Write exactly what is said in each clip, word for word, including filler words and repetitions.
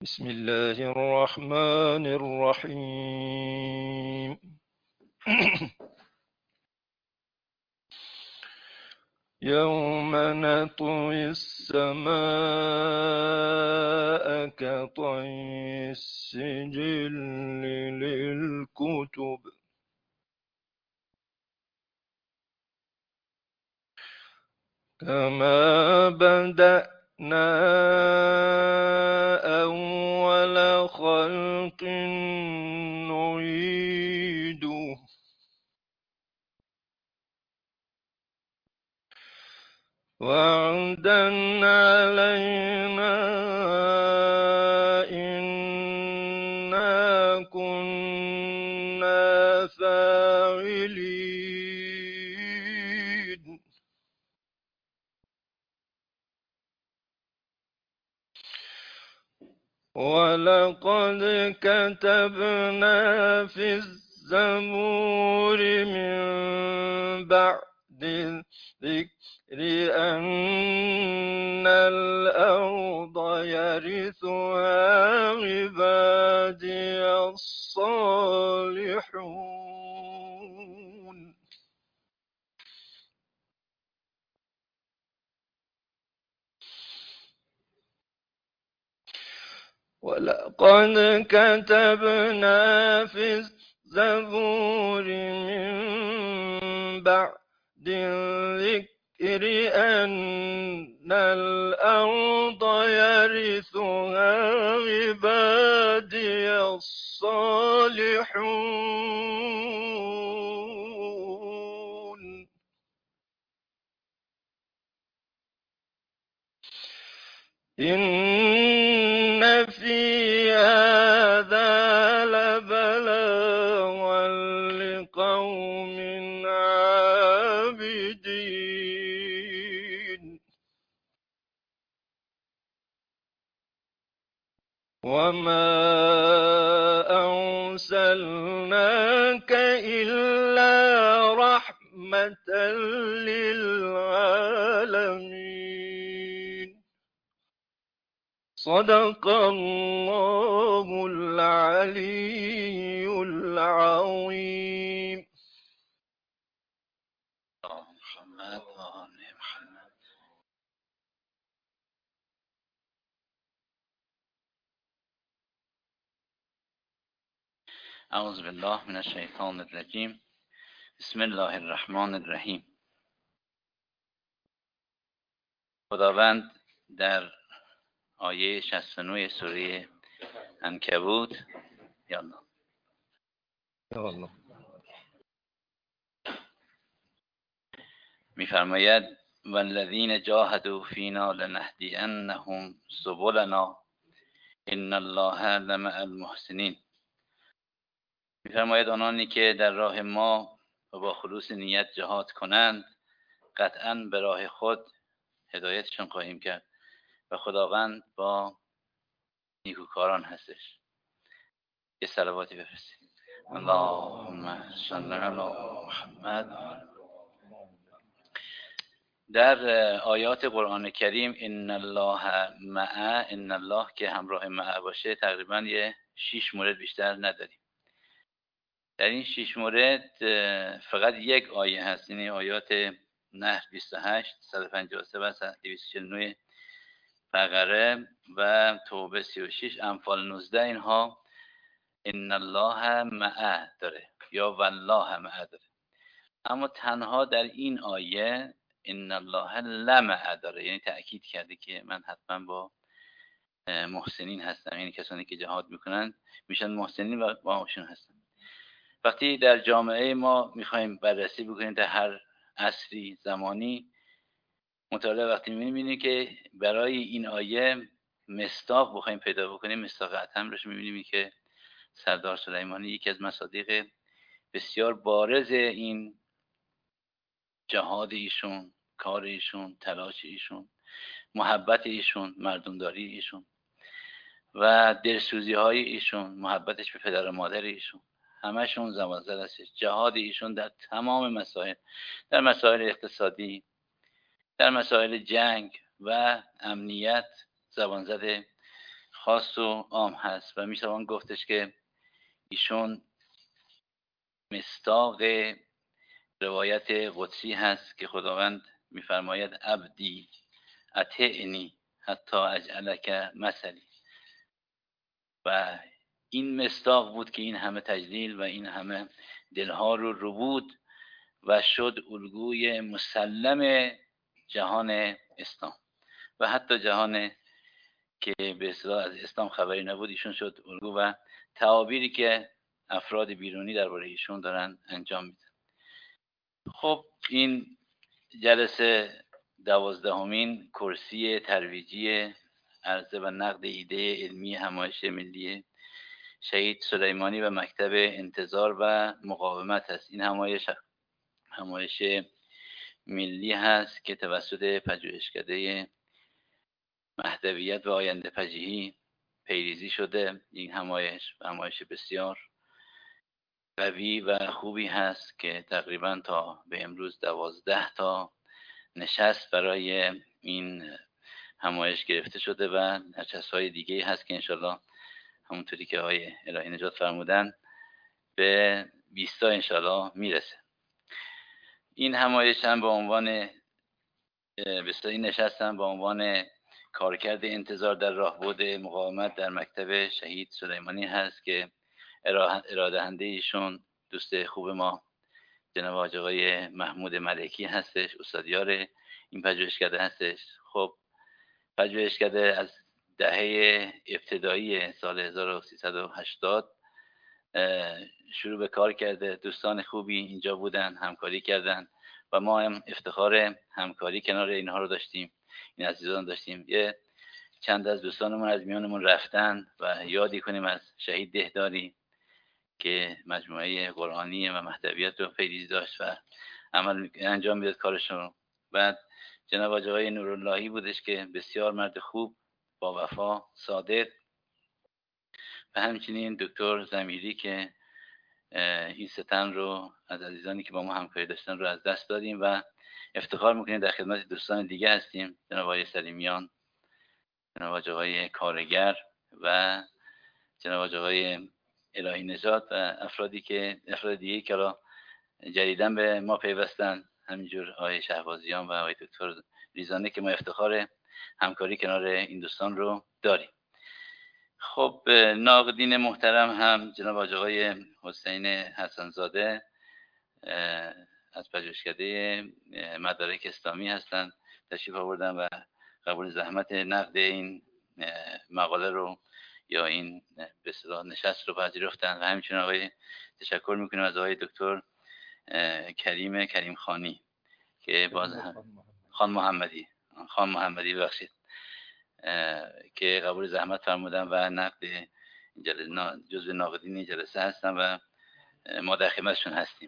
بسم الله الرحمن الرحيم يوم نطوي السماء كطي السجل للكتب كما بدأنا أول خلق نعيده وعدا علينا إنا كنا فاعلين ولقد كتبنا في الزبور من بعد الذكر أن الأرض يرثها عبادي الصالحون ولقد كتبنا في الزبور من بعد الذكر أن الأرض يرثها عبادي الصالحون إن في هذا لبلاغا لقوم عابدين وما أرسلناك إلا رحمة للعالمين صدق الله العلي العظيم. محمد و آل محمد. اعوذ بالله من الشیطان الرجیم. بسم الله الرحمن الرحیم. خداوند در آیه شصت و نه سوره عنکبوت یا الله یا الله می‌فرماید والذین جاهدوا فینا لنهدینهم سبلنا ان الله لمع المحسنین. می‌فرماید آنانی که در راه ما و با خلوص نیت جهاد کنند قطعاً به راه خود هدایتشون خواهیم کرد و خداوند با نیکوکاران هستش. یه صلواتی بفرستید. اللهم صل علی محمد. در آیات قرآن کریم ان الله مع، ان الله که همراه مع باشه تقریبا یه شیش مورد بیشتر نداریم. در این شیش مورد فقط یک آیه هست، یعنی آیات نحل بیست و هشت، صد و پنجاه و سه و دویست و چهل و نه، بقره و توبه سی و شش، انفال نوزده، اینها ان الله مع داره یا والله مع داره. اما تنها در این آیه ان الله لمع داره، یعنی تأکید کرده که من حتما با محسنین هستم، یعنی کسانی که جهاد میکنن میشن محسنین و با اوشون هستم. وقتی در جامعه ما میخوایم بررسی بکنیم در هر عصری زمانی مطالعه، وقتی میبینیم که برای این آیه مصداق بخوایم پیدا بکنیم، مصداق اعظم روش میبینیم که سردار سلیمانی یکی از مصادیق بسیار بارز این جهاد ایشون، کار ایشون، تلاش ایشون، محبت ایشون، مردمداری ایشون و دلسوزی های ایشون، محبتش به پدر و مادر ایشون، همشون زبان زد هستش. جهاد ایشون در تمام مسائل، در مسائل اقتصادی، در مسائل جنگ و امنیت زبان زده خاص و عام هست و میتوان گفتش که ایشون مصداق روایت قدسی هست که خداوند میفرماید عبدی اطعنی حتی اجعلک مثلی، و این مصداق بود که این همه تجلیل و این همه دلها رو ربود و شد الگوی مسلم جهان اسلام و حتی جهان که به اصطلاح از اسلام خبری نبود ایشون شد الگو و تعابیری که افراد بیرونی درباره ایشون دارن انجام میدن. خب این جلسه دوازدهمین کرسی ترویجی عرضه و نقد ایده علمی همایش ملی شهید سلیمانی و مکتب انتظار و مقاومت است. این همایش همایش ملی هست که توسط پژوهشکده مهدویت و آینده پژوهی پیریزی شده. این همایش همایش بسیار قوی و خوبی هست که تقریبا تا به امروز دوازده تا نشست برای این همایش گرفته شده و نشست‌های دیگه هست که انشالله همونطوری که آقای الهی نجات فرمودن به بیست تا انشالله میرسه. این همایش هم به عنوان بسیار این نشست هم به عنوان کارکرد انتظار در راهبرد مقاومت در مکتب شهید سلیمانی هست که ارائه‌دهنده ایشون دوست خوب ما جناب حاج آقای محمود ملکی هستش، استادیار این پژوهشکده هستش. خب پژوهشکده از دهه ابتدایی سال هزار و سیصد و هشتاد شروع به کار کرده. دوستان خوبی اینجا بودن، همکاری کردن و ما هم افتخار همکاری کنار اینها رو داشتیم، این عزیزان داشتیم. یه چند از دوستانمون از میانمون رفتن و یادی کنیم از شهید دهداری که مجموعه قرآنی و مهدویت رو پیریزی داشت و عمل انجام میداد کارشون. بعد جناب آقای نوراللهی بودش که بسیار مرد خوب، با وفا، صادق، و همچنین دکتر ضمیری که این ستن رو از عزیزانی که با ما همکاری داشتن رو از دست دادیم و افتخار میکنیم در خدمت دوستان دیگه هستیم، جناب آقای سلیمیان، جناب آقای کارگر و جناب آقای الهی نژاد و افرادی که افراد دیگه که را جدیداً به ما پیوستن، همینجور آقای شهبازیان و آقای دکتر ریزانه که ما افتخار همکاری کنار این دوستان رو داریم. خب ناقدین محترم هم جناب آقای حسین حسنزاده از پژوهشکده مدارک اسلامی هستند، تشریف آوردن و قبول زحمت نقد این مقاله رو یا این به اصطلاح نشست رو پذیرفتن. و همچنین آقای تشکر میکنیم از آقای دکتر کریم کریم خانی که باز خان محمدی خان محمدی ببخشید که قبول زحمت فرمودن و نقد جزو ناقدین این جلسه هستن و ما در خدمتشون هستیم.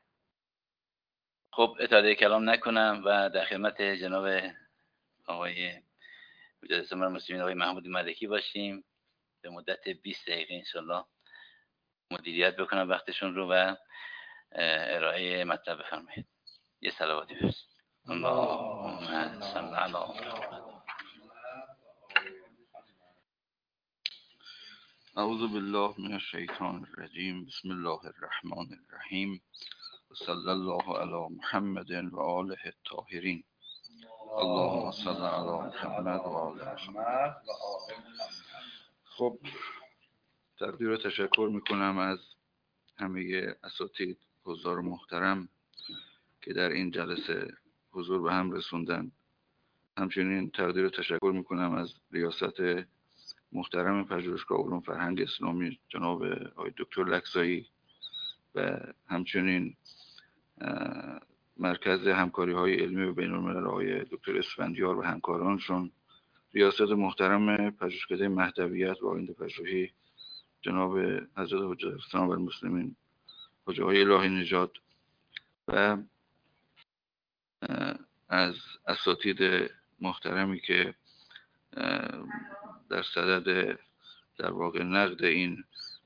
خب اطاله کلام نکنم و در خدمت جناب آقای مجدد امام المسلمین آقای محمود ملکی باشیم. به مدت بیست دقیقه انشالله مدیریت بکنم وقتشون رو و ارائه مطلب بفرمایید. یه صلواتی بفرستید. اللهم صل علی محمد. اعوذ بالله من الشیطان الرجیم. بسم الله الرحمن الرحیم. صلی الله علی محمد و آله الطاهرین. اللهم صل علی محمد و آل محمد. خب تقدیر و تشکر میکنم از همه اساتید حضار محترم که در این جلسه حضور به هم رسوندن. همچنین تقدیر و تشکر میکنم از ریاست محترم پژوهشگاه علوم فرهنگ اسلامی جناب آقای دکتر لکزایی و همچنین مرکز همکاری های علمی و بین الملل آقای دکتر اسفندیار و همکارانشون، ریاست محترم پژوهشکده مهدویت و آینده پژوهی جناب حضرت حجت الاسلام و المسلمین حاج آقای الهی نژاد و از اساتید محترمی که در صدد در واقع نقد این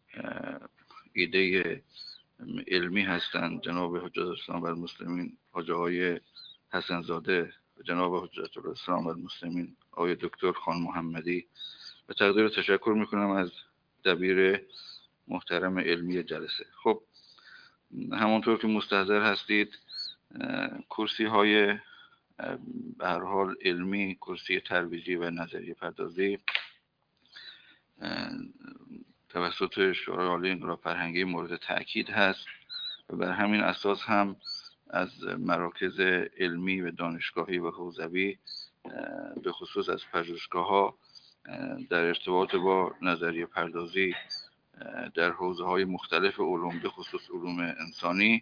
ایده علمی هستند، جناب حجت الاسلام و المسلمین حاج آقای حسنزاده و جناب حجت الاسلام و المسلمین آقای دکتر خان محمدی و تقدیر و تشکر میکنم از دبیر محترم علمی جلسه. خب همونطور که مستحضر هستید کرسی های به هر حال علمی، کرسی ترویجی و نظریه پردازی توسط شورای عالی انقلاب فرهنگی مورد تأکید هست و بر همین اساس هم از مراکز علمی و دانشگاهی و حوزوی به خصوص از پژوهشگاه‌ها در ارتباط با نظریه پردازی در حوزه‌های مختلف علوم به خصوص علوم انسانی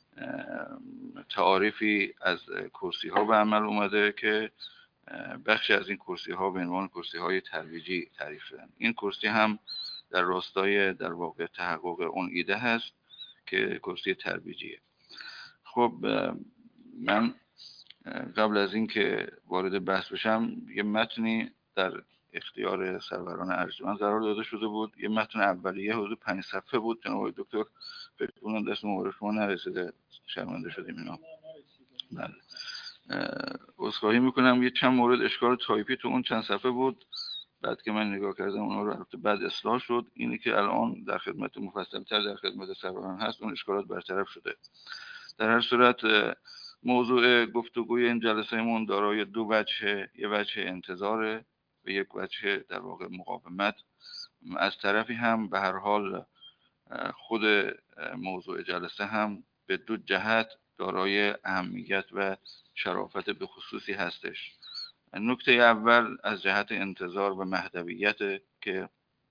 تعاریفی از کرسی‌ها به عمل اومده که بخشی از این کرسی‌ها به عنوان کرسی‌های ترویجی تعریف شدن. این کرسی هم در راستای در واقع تحقق اون ایده هست که کرسی ترویجیه. خب من قبل از این که وارد بحث بشم یه متنی در اختیار سروران ارجمند قرار داده شده بود. یه متن اولیه حدود پنج صفحه بود. جناب دکتر فکر کنم دست مبارک شما نرسیده، شرمنده شدیم اینا. بله. عذرخواهی میکنم، یه چند مورد اشکال تایپی تو اون چند صفحه بود. بعد که من نگاه کردم اونا رو البته بعد اصلاح شد. اینی که الان در خدمت مفصل‌تر در خدمت سروران هست اون اشکالات برطرف شده. در هر صورت موضوع گفتگوی این جلسه‌مون دارای دو وجه، یه وجه انتظاره و یک وجه در واقع مقاومت. از طرفی هم به هر حال خود موضوع جلسه هم به دو جهت دارای اهمیت و شرافت به خصوصی هستش. نکته اول از جهت انتظار و مهدویت که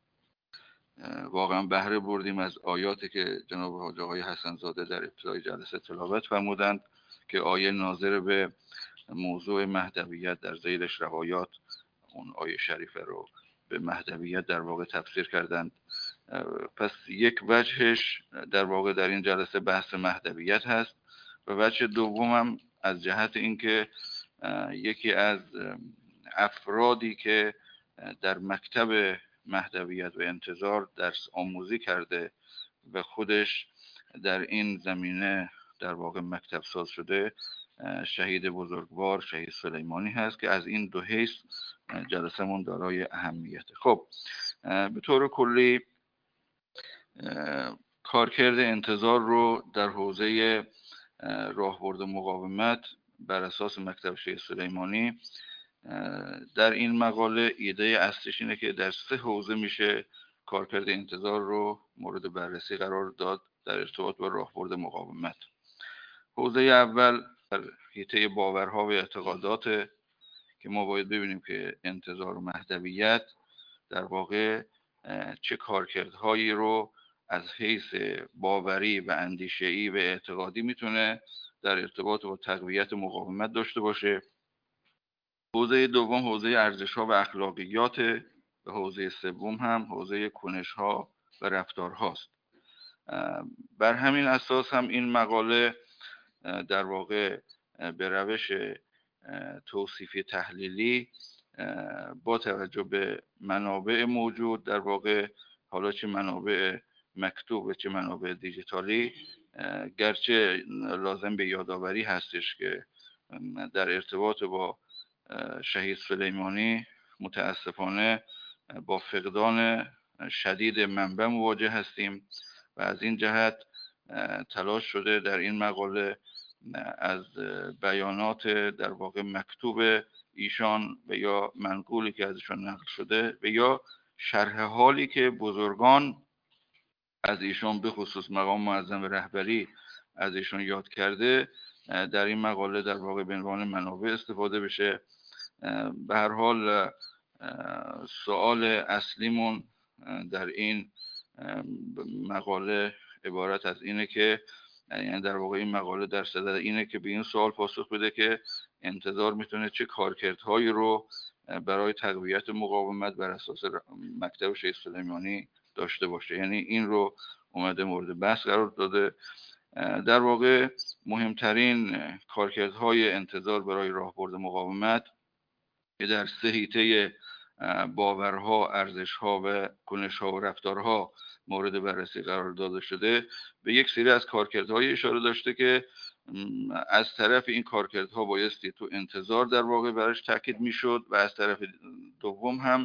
واقعا بهره بردیم از آیاتی که جناب حاج آقای حسن زاده در ابتدای جلسه تلاوت فرمودند که آیه ناظر به موضوع مهدویت در ذیلش روایات، اون آیه شریفه رو به مهدویت در واقع تفسیر کردند. پس یک وجهش در واقع در این جلسه بحث مهدویت هست و وجه دومم از جهت اینکه یکی از افرادی که در مکتب مهدویت و انتظار درس آموزی کرده و خودش در این زمینه در واقع مکتب ساز شده، شهید بزرگوار شهید سلیمانی هست که از این دو حیث جلسمون دارای اهمیته. خب به طور کلی کارکرد انتظار رو در حوزه راهبرد مقاومت بر اساس مکتب شهید سلیمانی در این مقاله ایده اصلیش اینه که در سه حوزه میشه کارکرد انتظار رو مورد بررسی قرار داد در ارتباط با راهبرد مقاومت. حوزه اول در حیطه باورها و اعتقادات که ما باید ببینیم که انتظار و مهدویت در واقع چه کارکردهایی رو از حیث باوری و اندیشه‌ای و اعتقادی میتونه در ارتباط با تقویت مقاومت داشته باشه. حوزه دوم حوزه ارزش‌ها و اخلاقیات و حوزه سوم هم حوزه کنش‌ها و رفتارهاست. بر همین اساس هم این مقاله در واقع به روش توصیفی تحلیلی با توجه به منابع موجود، در واقع حالا چه منابع مکتوب و چه منابع دیجیتالی، گرچه لازم به یادآوری هستش که در ارتباط با شهید سلیمانی متاسفانه با فقدان شدید منبع مواجه هستیم و از این جهت تلاش شده در این مقاله از بیانات در واقع مکتوب ایشان و یا منقولی که ازشان نقل شده و یا شرح حالی که بزرگان از ایشان به خصوص مقام معظم رهبری از ایشان یاد کرده در این مقاله در واقع به عنوان منابع استفاده بشه. به هر حال سوال اصلیمون در این مقاله عبارت از اینه که یعنی در واقع این مقاله در صدد اینه که به این سوال پاسخ بده که انتظار میتونه چه کارکردهایی رو برای تقویت مقاومت بر اساس مکتب شهید سلیمانی داشته باشه. یعنی این رو اومده مورد بحث قرار داده. در واقع مهمترین کارکردهای انتظار برای راهبرد مقاومت که در سه حیطه باورها، ارزشها و کنشها و رفتارها مورد بررسی قرار داده شده، به یک سری از کارکردهای اشاره داشته که از طرف این کارکردها بایستی تو انتظار در واقع برش تاکید میشد و از طرف دوم هم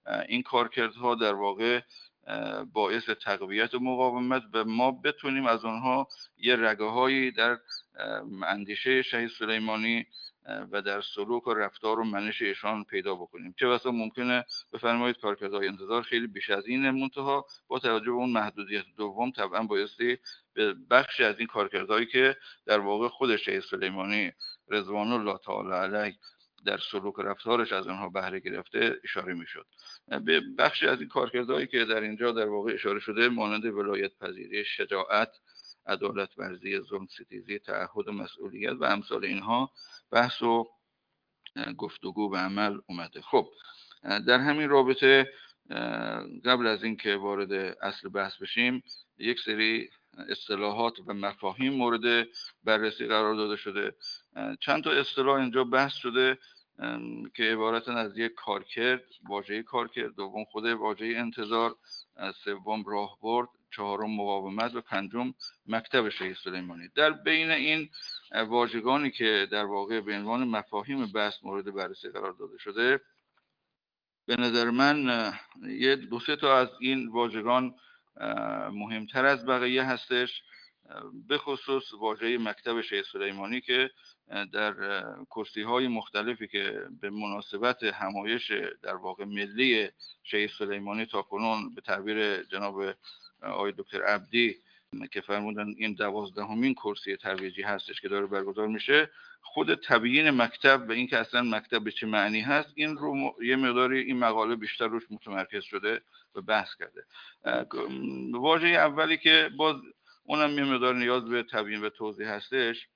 این کارکردها در واقع باعث تقویت و مقاومت و ما بتونیم از آنها یه رگه‌هایی در اندیشه شهید سلیمانی و در سلوک و رفتار و منش ایشان پیدا بکنیم. چه بسا ممکنه بفرمایید کارکردهای انتظار خیلی بیش از این، منتها با توجه به اون محدودیت دوم طبعا بایستی به بخشی از این کارکردهایی که در واقع خود شهید سلیمانی رضوان الله تعالی علیه در سلوک و رفتارش از آنها بهره گرفته اشاره میشد. به بخشی از این کارکردهایی که در اینجا در واقع اشاره شده مانند ولایت پذیری، شجاعت، عدالت ورزی، ظلم ستیزی، تعهد و مسئولیت و امثال اینها بحث و گفتگو به عمل اومده. خب در همین رابطه قبل از اینکه وارد اصل بحث بشیم یک سری اصطلاحات و مفاهیم مورد بررسی قرار داده شده. چند تا اصطلاح اینجا بحث شده که عبارتن از یک کارکرد، واژه کارکرد، دوم خود واژه انتظار، سوم راهبرد، چهارم مقاومت و پنجم مکتب شهید سلیمانی. در بین این واژگانی که در واقع به عنوان مفاهیم بحث مورد بررسی قرار داده شده، به نظر من یه دو سه تا از این واژگان مهمتر از بقیه هستش، به خصوص واژه مکتب شهید سلیمانی که در کرسی‌های مختلفی که به مناسبت همایش در واقع ملی شهید سلیمانی تا کنون به تعبیر جناب آقای دکتر عبدی که فرمودن این دوازدهمین کرسی ترویجی هستش که داره برگزار میشه، خود تبیین مکتب و این که اصلا مکتب به چه معنی هست این رو م... یه مقداری این مقاله بیشتر روش متمرکز شده و بحث کرده. واژه اولی که باز اونم یه مقدار نیاز به تبیین و توضیح هستش،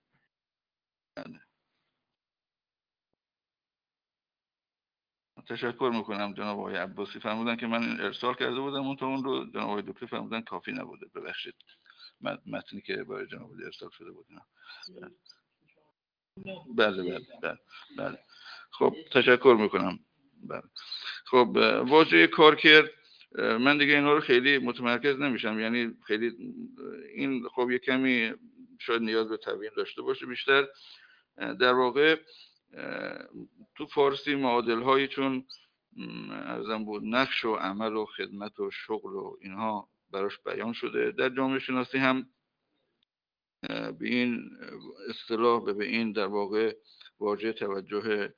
تشکر میکنم جناب آقای عباسی، فرمودن که من ارسال کرده بودم اون تا اون رو جناب آقای دکتر فرمودن کافی نبوده، ببخشید متنی که برای جناب آقای ارسال شده بود. بله بله بله بله خب تشکر میکنم. بله خب واژه کارکرد من دیگه اینا رو خیلی متمرکز نمیشم، یعنی خیلی این خب یه کمی شاید نیاز به تبیین داشته باشه بیشتر. در واقع تو فارسی معادل هایی چون ارزم بود نقش و عمل و خدمت و شغل و اینها براش بیان شده، در جامعه شناسی هم به این اصطلاح و به این در واقع واژه توجه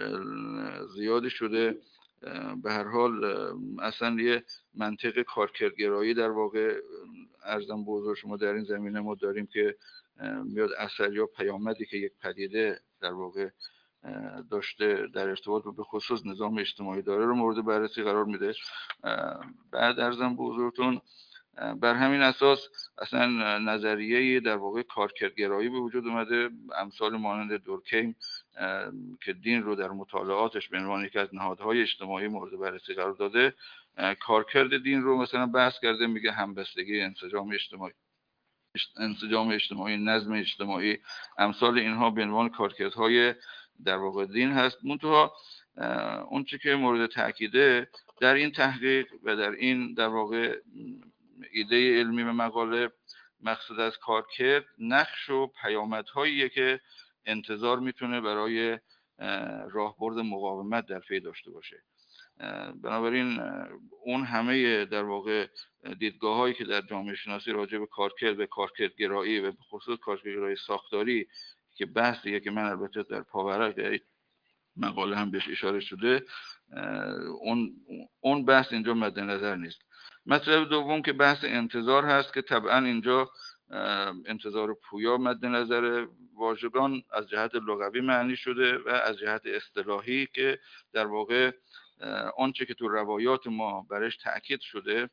زیادی شده. به هر حال اصلا یه منطق کارکردگرایی در واقع ارزم به حضور شما در این زمینه ما داریم که میاد اثر یا پیامدی که یک پدیده در واقع داشته در ارتباط به خصوص نظام اجتماعی داره رو مورد بررسی قرار میده. بعد ارزم به حضورتون بر همین اساس اصلا نظریه در واقع کارکردگرایی به وجود اومده، امثال مانند دورکهیم که دین رو در مطالعاتش به عنوان یکی از نهادهای اجتماعی مورد بررسی قرار داده، کارکرد دین رو مثلا بحث کرده، میگه همبستگی، انسجام اجتماعی انسجام اجتماعی، نظم اجتماعی، امثال اینها به عنوان کارکردهای در واقع دین هست. منتها اون چیزی که مورد تاکیده در این تحقیق و در این در واقع ایده علمی و مقاله، مقصود از کارکرد نقش و پیامدهایی که انتظار میتونه برای راهبرد مقاومت در پی داشته باشه. بنابراین اون همه در واقع دیدگاه هایی که در جامعه شناسی راجع به کارکرد و کارکردگرایی و به خصوص کارکردگرایی ساختاری که بحثیه که من البته در پاورق در مقاله هم بهش اشاره شده، اون اون بحث اینجا مد نظر نیست. مطلب دوم که بحث انتظار هست که طبعا اینجا انتظار پویا مد نظر واژگان از جهت لغوی معنی شده و از جهت اصطلاحی که در واقع آنچه که تو روایات ما برش تأکید شده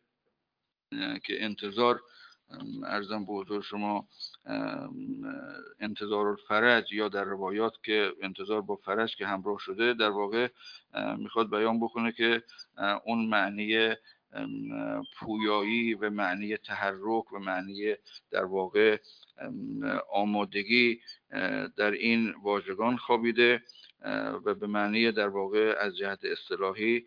که انتظار ارزم به حضور شما انتظار الفرج یا در روایات که انتظار با فرج که همراه شده در واقع میخواد بیان بکنه که اون معنی پویایی و معنی تحرک و معنی در واقع آمادگی در این واژگان خوابیده و به معنی در واقع از جهت اصطلاحی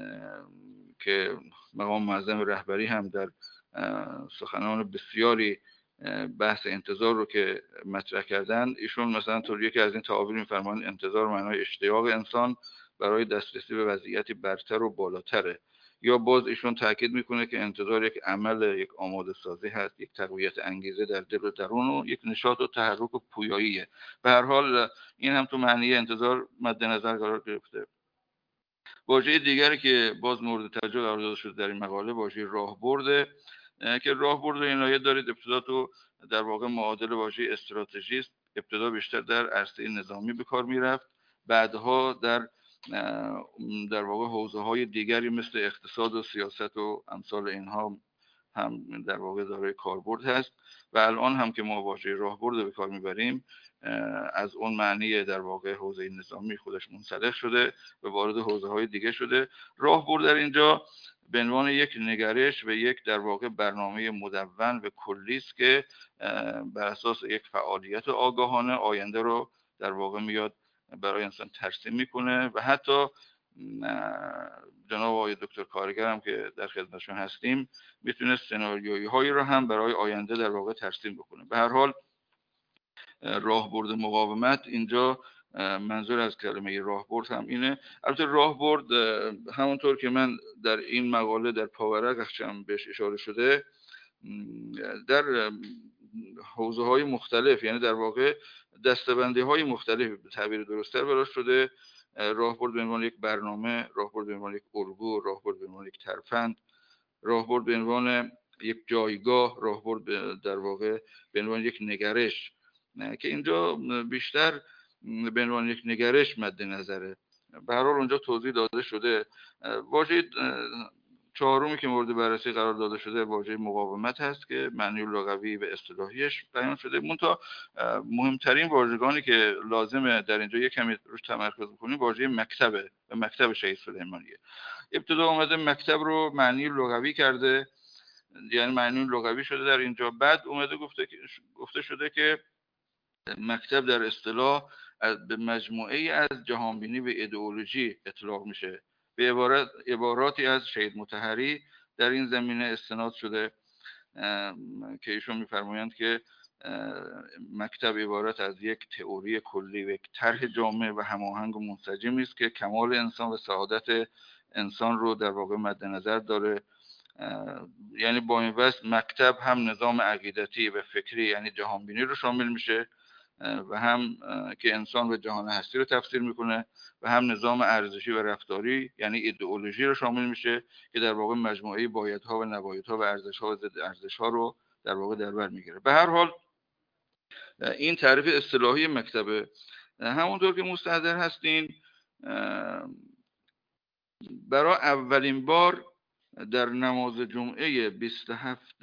که مقام معظم رهبری هم در سخنان بسیاری بحث انتظار رو که مطرح کردن، ایشون مثلا طور یکی از این تعابیر می‌فرمایند انتظار معنای اشتیاق انسان برای دسترسی به وضعیتی برتر و بالاتره. یا باز ایشون تاکید میکنه که انتظار یک عمل، یک آماده سازی هست، یک تقویت انگیزه در دل و درون و یک نشاط و تحرک و پویاییه. به هر حال این هم تو معنی انتظار مد نظر قرار گرفته. واژه دیگری که باز مورد توجه قرار داده شده در این مقاله واژه راهبرد، که راهبرد این آیه دارید ابتدا تو در واقع معادل واژه استراتژیست، ابتدا بیشتر در عرصه نظامی به کار میرفت، بعدها در در واقع حوزه‌های دیگری مثل اقتصاد و سیاست و امثال اینها هم در واقع دارای کاربرد هست و الان هم که ما واژه راهبرد به کار میبریم از اون معنی در واقع حوزه نظامی خودش منسلخ شده و وارد حوزه‌های دیگه شده. راهبرد در اینجا به عنوان یک نگرش و یک در واقع برنامه مدون و کلی است که بر اساس یک فعالیت آگاهانه آینده رو در واقع میاد برای انسان ترسیم میکنه و حتی جناب آقای دکتر کارگر هم که در خدمتشون هستیم میتونه سناریویی هایی رو هم برای آینده در واقع ترسیم بکنه. به هر حال راهبرد مقاومت اینجا منظور از کلمه راهبرد هم اینه. البته راهبرد همونطور که من در این مقاله در پاورق هم بهش اشاره شده در حوزه های مختلف، یعنی در واقع دسته‌بندی های مختلف به تعبیر درست‌تر براش شده. راهبرد به عنوان یک برنامه، راهبرد به عنوان یک الگو، راهبرد به عنوان یک ترفند، راهبرد به عنوان یک جایگاه، راهبرد در واقع به عنوان یک نگرش، که اینجا بیشتر به عنوان یک نگرش مد نظره. به هر حال اونجا توضیح داده شده. واژه چهارمی که مورد بررسی قرار داده شده واژه مقاومت هست که معنی لغوی و اصطلاحیش بیان شده. منتها مهمترین واژگانی که لازمه در اینجا یک کمی روش تمرکز بکنیم واژه مکتبه و مکتب شهید سلیمانیه. ابتدا اومده مکتب رو معنی لغوی کرده، یعنی معنی لغوی شده در اینجا. بعد اومده گفته گفته شده که مکتب در اصطلاح به مجموعه از جهانبینی و ایدئولوژی اطلاق میشه. به عبارت عباراتی از شهید مطهری در این زمینه استناد شده که ایشون میفرمایند که مکتب عبارت از یک تئوری کلی و یک طرح جامع و هماهنگ و منسجمی است که کمال انسان و سعادت انسان رو در واقع مد نظر داره. یعنی با این وصف مکتب هم نظام عقیدتی و فکری یعنی جهانبینی رو شامل میشه و هم که انسان و جهان هستی رو تفسیر میکنه و هم نظام ارزشی و رفتاری یعنی ایدئولوژی رو شامل میشه که در واقع مجموعه بایدها و نبایدها و ارزش‌ها و ضد ارزش‌ها رو در واقع در بر میگیره. به هر حال این تعریف اصطلاحی مکتبه. همونطور که مستحضر هستین برای اولین بار در نماز جمعه بیست و هفت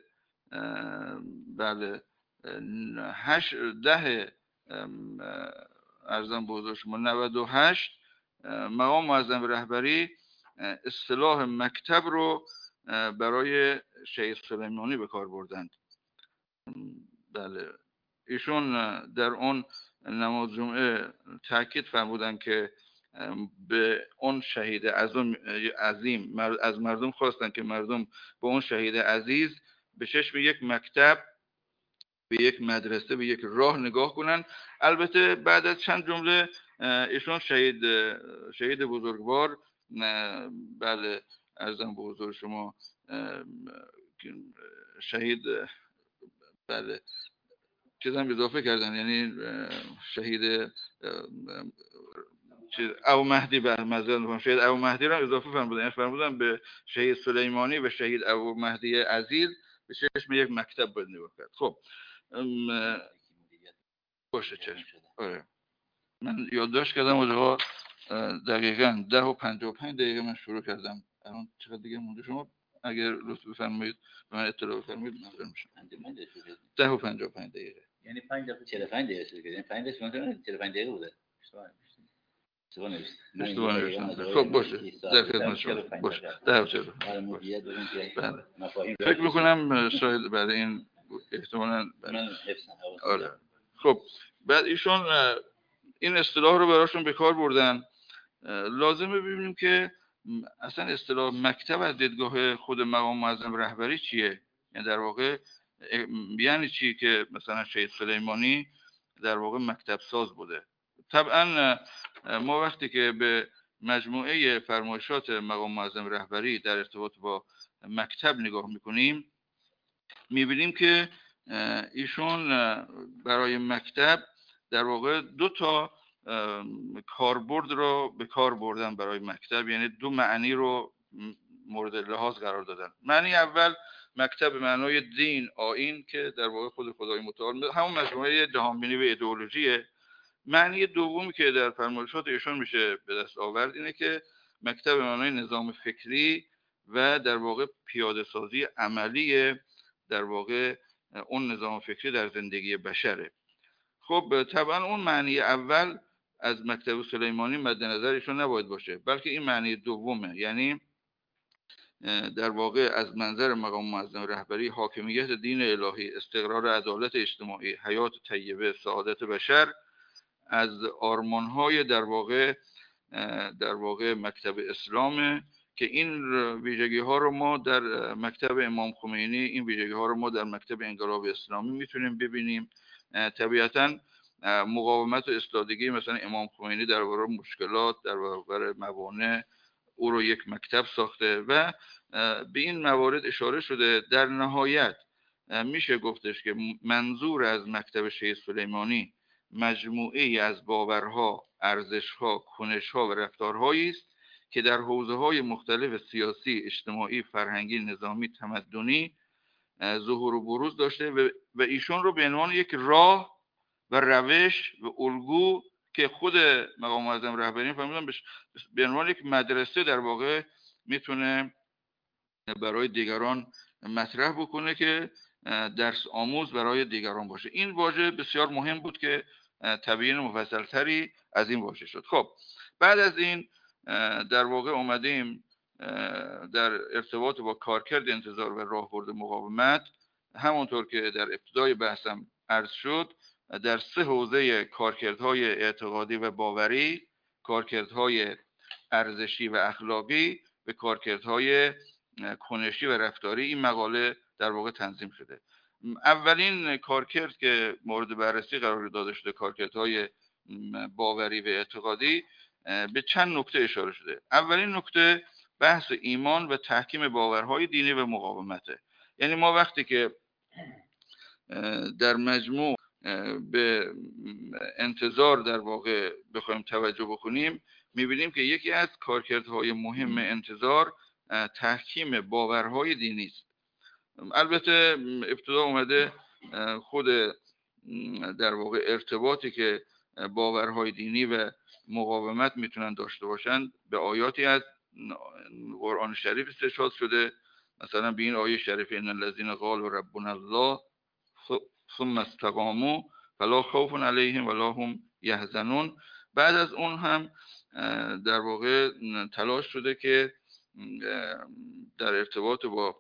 بله هشت ده ارزم به حضور شما نود و هشت مقام معظم رهبری اصطلاح مکتب رو برای شهید سلیمانی به کار بردند. بله ایشون در اون نماز جمعه تاکید فرمودند که به اون شهید عظیم از مردم خواستند که مردم به اون شهید عزیز به چشم یک مکتب، به یک مدرسه، به یک راه نگاه کنن. البته بعد از چند جمله ایشون شهید شهید بزرگوار بله عرضم به حضور شما شهید بله چیزام اضافه کردن، یعنی شهید ابو مهدی به مثلا شهید ابو مهدی رو اضافه فرمودن، یعنی فرمودن به شهید سلیمانی و شهید ابو مهدی عزیز به چشم یک مکتب باید نگاه کرد. خب باشه چشم. آره من یادداشت کردم اونجا دقیقاً ده و پنجاه و پنج دقیقه من شروع کردم. الان چقدر دیگه مونده؟ شما اگر لطف بفرمایید به من اطلاع بفرمایید ممنون میشم. ده و پنجاه و پنج دقیقه یعنی پنج دقیقه چهل و پنج دقیقه شد. یعنی پنج دقیقه چهل و پنج دقیقه بوده. اشتباه نوشتم. اشتباه نوشتم. خب باشه. در خدمت شما. باشه. ده و چهل. فکر می‌کنم شاید بعد این احتمالاً من حفظم. آره. خب بعد ایشون این اصطلاح رو براشون به کار بردن. لازمه ببینیم که اصلا اصطلاح مکتب از دیدگاه خود مقام معظم رهبری چیه، یعنی در واقع یعنی چی که مثلا شهید سلیمانی در واقع مکتب ساز بوده. طبعا ما وقتی که به مجموعه فرمایشات مقام معظم رهبری در ارتباط با مکتب نگاه میکنیم، میبینیم که ایشون برای مکتب در واقع دو تا کاربرد رو به کار بردن برای مکتب، یعنی دو معنی رو مورد لحاظ قرار دادن. معنی اول مکتب به معنای دین، آیین، که در واقع خود خدای متعال همون مجموعه جهانبینی و ایدئولوژیه. معنی دومی که در فرمایشات ایشون میشه به دست آورد اینه که مکتب به معنای نظام فکری و در واقع پیاده سازی عملی در واقع اون نظام فکری در زندگی بشره. خب طبعا اون معنی اول از مکتب سلیمانی مد نظر ایشون نباید باشه، بلکه این معنی دومه، یعنی در واقع از منظر مقام معظم رهبری حاکمیت دین الهی، استقرار عدالت اجتماعی، حیات طیبه، سعادت بشر از آرمان‌های در واقع در واقع مکتب اسلامه که این ویژگی ها رو ما در مکتب امام خمینی، این ویژگی ها رو ما در مکتب انقلاب اسلامی میتونیم ببینیم. طبیعتاً مقاومت و استادگی مثلا امام خمینی در برابر مشکلات، در برابر موانع، او رو یک مکتب ساخته و به این موارد اشاره شده. در نهایت میشه گفتش که منظور از مکتب شیخ سلیمانی مجموعه از باورها، ارزشها، کنشها و رفتارهایی است که در حوزه‌های مختلف سیاسی، اجتماعی، فرهنگی، نظامی، تمدنی ظهور و بروز داشته و ایشون رو به عنوان یک راه و روش و الگو که خود مقام معظم رهبری فهمیدن به عنوان یک مدرسه در واقع میتونه برای دیگران مطرح بکنه که درس آموز برای دیگران باشه. این واژه بسیار مهم بود که تبیین مفصل‌تری از این واژه شد. خب بعد از این در واقع اومدیم در ارتباط با کارکرد انتظار و راهبرد مقاومت، همونطور که در ابتدای بحثم عرض شد، در سه حوزه کارکردهای اعتقادی و باوری، کارکردهای ارزشی و اخلاقی و کارکردهای کنشی و رفتاری این مقاله در واقع تنظیم شده. اولین کارکرد که مورد بررسی قرار داده شده، کارکردهای باوری و اعتقادی، به چند نکته اشاره شده. اولین نکته بحث ایمان و تحکیم باورهای دینی و مقاومته. یعنی ما وقتی که در مجموع به انتظار در واقع بخوایم توجه بکنیم، میبینیم که یکی از کارکردهای مهم انتظار تحکیم باورهای دینی است. البته ابتدا اومده خود در واقع ارتباطی که باورهای دینی و مقاومت میتونن داشته باشن به آیاتی از قرآن شریف استشهاد شده. مثلا به این آیه شریف ان الذين قالوا ربنا الله ثم استقاموا فلا خوف علیهم ولا هم یحزنون. بعد از اون هم در واقع تلاش شده که در ارتباط با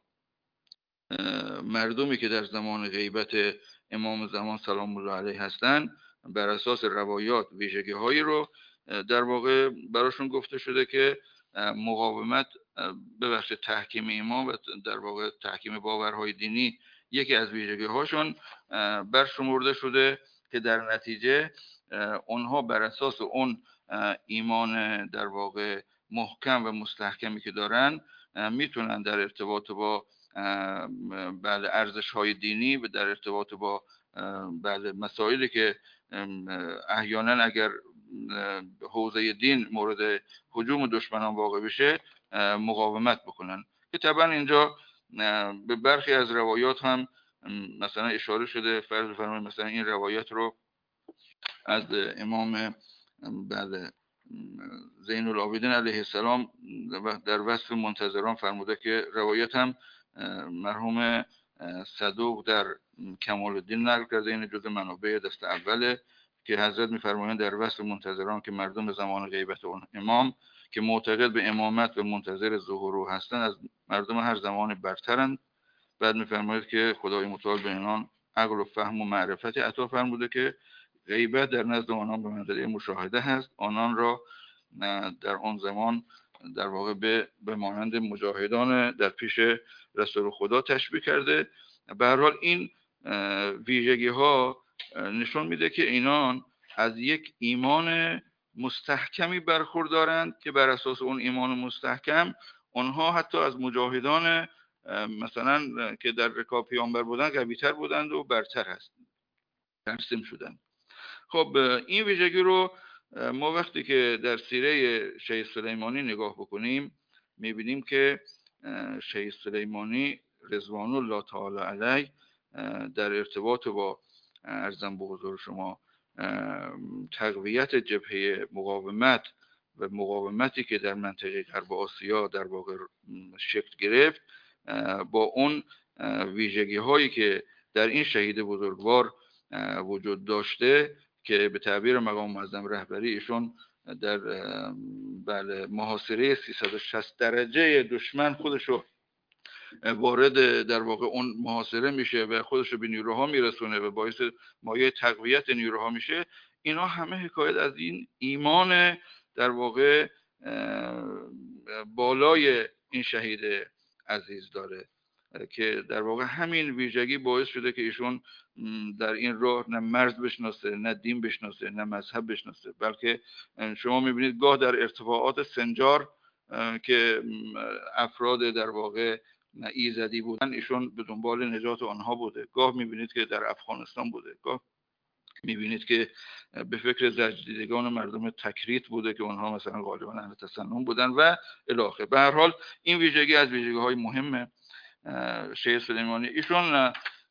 مردمی که در زمان غیبت امام زمان سلام الله علیه هستند بر اساس روایات ویژگی هایی رو در واقع براشون گفته شده که مقاومت ببخشید تحکیم ایمان و در واقع تحکیم باورهای دینی یکی از ویژگی هاشون برشمرده شده که در نتیجه اونها بر اساس اون ایمان در واقع محکم و مستحکمی که دارن میتونن در ارتباط با بله ارزش های دینی و در ارتباط با بله مسائلی که احیانا اگر حوزه دین مورد هجوم دشمنان واقع بشه مقاومت بکنن، که طبعا اینجا به برخی از روایات هم مثلا اشاره شده. فرض بفرمایید مثلا این روایت رو از امام بله زین العابدین علیه السلام در وصف منتظران فرموده که روایت هم مرحوم صدوق در کمال الدین نقل کرده. این جزء منابع دست اوله که حضرت می‌فرمایند در وصف منتظران که مردم زمان غیبت اون امام که معتقد به امامت و منتظر ظهور او هستند از مردم هر زمان برترند. بعد می‌فرماید که خدای متعال به اینان عقل و فهم و معرفت عطا فرموده که غیبت در نزد آنان به منزله مشاهده هست. آنان را در آن زمان در واقع به به مانند مجاهدان در پیش رسول خدا تشبیه کرده. به هر حال این ویژگی ها نشون میده که اینان از یک ایمان مستحکمی برخوردارند که بر اساس اون ایمان مستحکم اونها حتی از مجاهدان مثلا که در رکاب پیامبر بودن قوی‌تر بودند و برتر هستند، ترسیم شدند. خب این ویژگی رو ما وقتی که در سیره شهید سلیمانی نگاه بکنیم میبینیم که شهید سلیمانی رضوان الله تعالی علیه در ارتباط با عرضم به حضور شما تقویت جبهه مقاومت و مقاومتی که در منطقه غرب آسیا در واقع شکل گرفت با اون ویژگی هایی که در این شهید بزرگوار وجود داشته که به تعبیر مقام معظم رهبری ایشون در بله محاصره سیصد و شصت درجه دشمن خودشو وارد در واقع اون محاصره میشه و خودشو به نیروها میرسونه و باعث مایه تقویت نیروها میشه. اینا همه حکایت از این ایمان در واقع بالای این شهید عزیز داره که در واقع همین ویژگی باعث شده که ایشون در این راه نه مرز بشناسه، نه دین بشناسه، نه مذهب بشناسه، بلکه شما میبینید گاه در ارتفاعات سنجار که افراد در واقع ایزدی بودن ایشون به دنبال نجات آنها بوده، گاه میبینید که در افغانستان بوده، گاه میبینید که به فکر زجدیدگان مردم تکریت بوده که اونها مثلا غالبا اهل تسنن بودن و الی آخره. به هر حال این ویژگی از ویژگی های مهم شهید سلیمانی. ایشون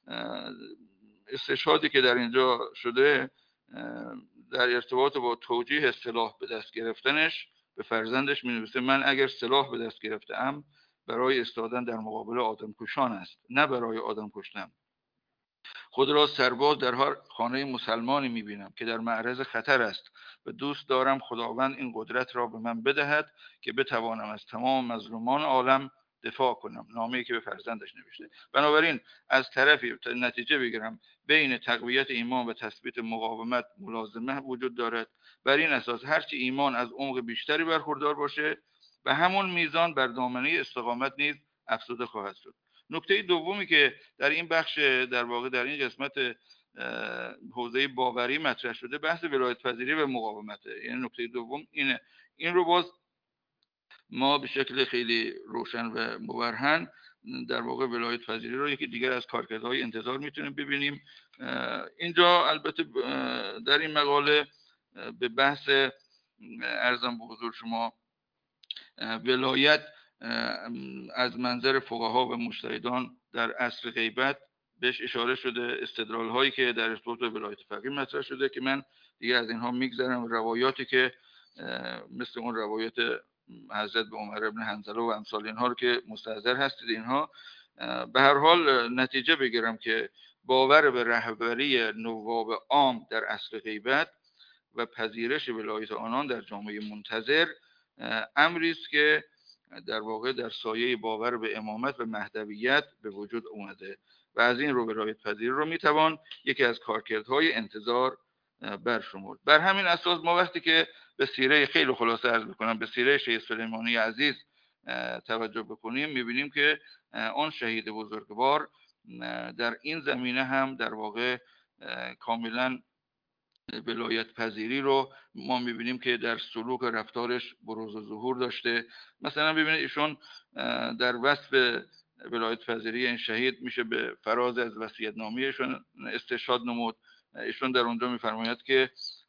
استشهادی که در اینجا شده در ارتباط با توجیه سلاح به دست گرفتنش به فرزندش می‌نویسه من اگر سلاح به دست گرفتم برای ایستادن در مقابل آدمکشان است، نه برای آدم کشتن. خود را سرباز در هر خانه مسلمانی می‌بینم که در معرض خطر است و دوست دارم خداوند این قدرت را به من بدهد که بتوانم از تمام مظلومان عالم دفاع کنم. نامه‌ای که به فرزندش نوشته. بنابراین از طرفی نتیجه بگیرم بین تقویت ایمان و تثبیت مقاومت ملازمه وجود دارد. بر این اساس هرچی ایمان از عمق بیشتری برخوردار باشه به همون میزان بر دامنه استقامت نیز افزوده خواهد شد. نکته دومی که در این بخش در واقع در این قسمت حوزه باوری مطرح شده بحث ولایت پذیری و مقاومته. یعنی نکته دوم اینه. این رو باز ما به شکل خیلی روشن و مبرهن در واقع ولایت پذیری رو یکی دیگر از کارکردهای انتظار میتونیم ببینیم. اینجا البته در این مقاله به بحث عرضم به حضور شما ولایت از منظر فقها و مجتهدان در عصر غیبت بهش اشاره شده، استدلال هایی که در ارتباط به ولایت فقیه مطرح شده که من دیگه از اینها میگذرم. روایاتی که مثل اون روایت حضرت به عمر ابن حنظله و امثال اینها رو که مستحضر هستید اینها، به هر حال نتیجه بگیرم که باور به رهبری نواب عام در عصر غیبت و پذیرش ولایت آنان در جامعه منتظر امری است که در واقع در سایه باور به امامت و مهدویت به وجود اومده و از این رو ولایت پذیری رو میتوان یکی از کارکردهای انتظار برشمرد. بر همین اساس ما وقتی که به سیره خیلی خلاصه عرض میکنم به سیره شهید سلیمانی عزیز توجه بکنیم میبینیم که آن شهید بزرگوار در این زمینه هم در واقع کاملا ولایت پذیری رو ما میبینیم که در سلوک رفتارش بروز و ظهور داشته. مثلا ببینید ایشون در وصف ولایت پذیری این شهید میشه به فراز از وصیت‌نامه ایشون استشهاد نمود. ایشون در اونجا میفرماید که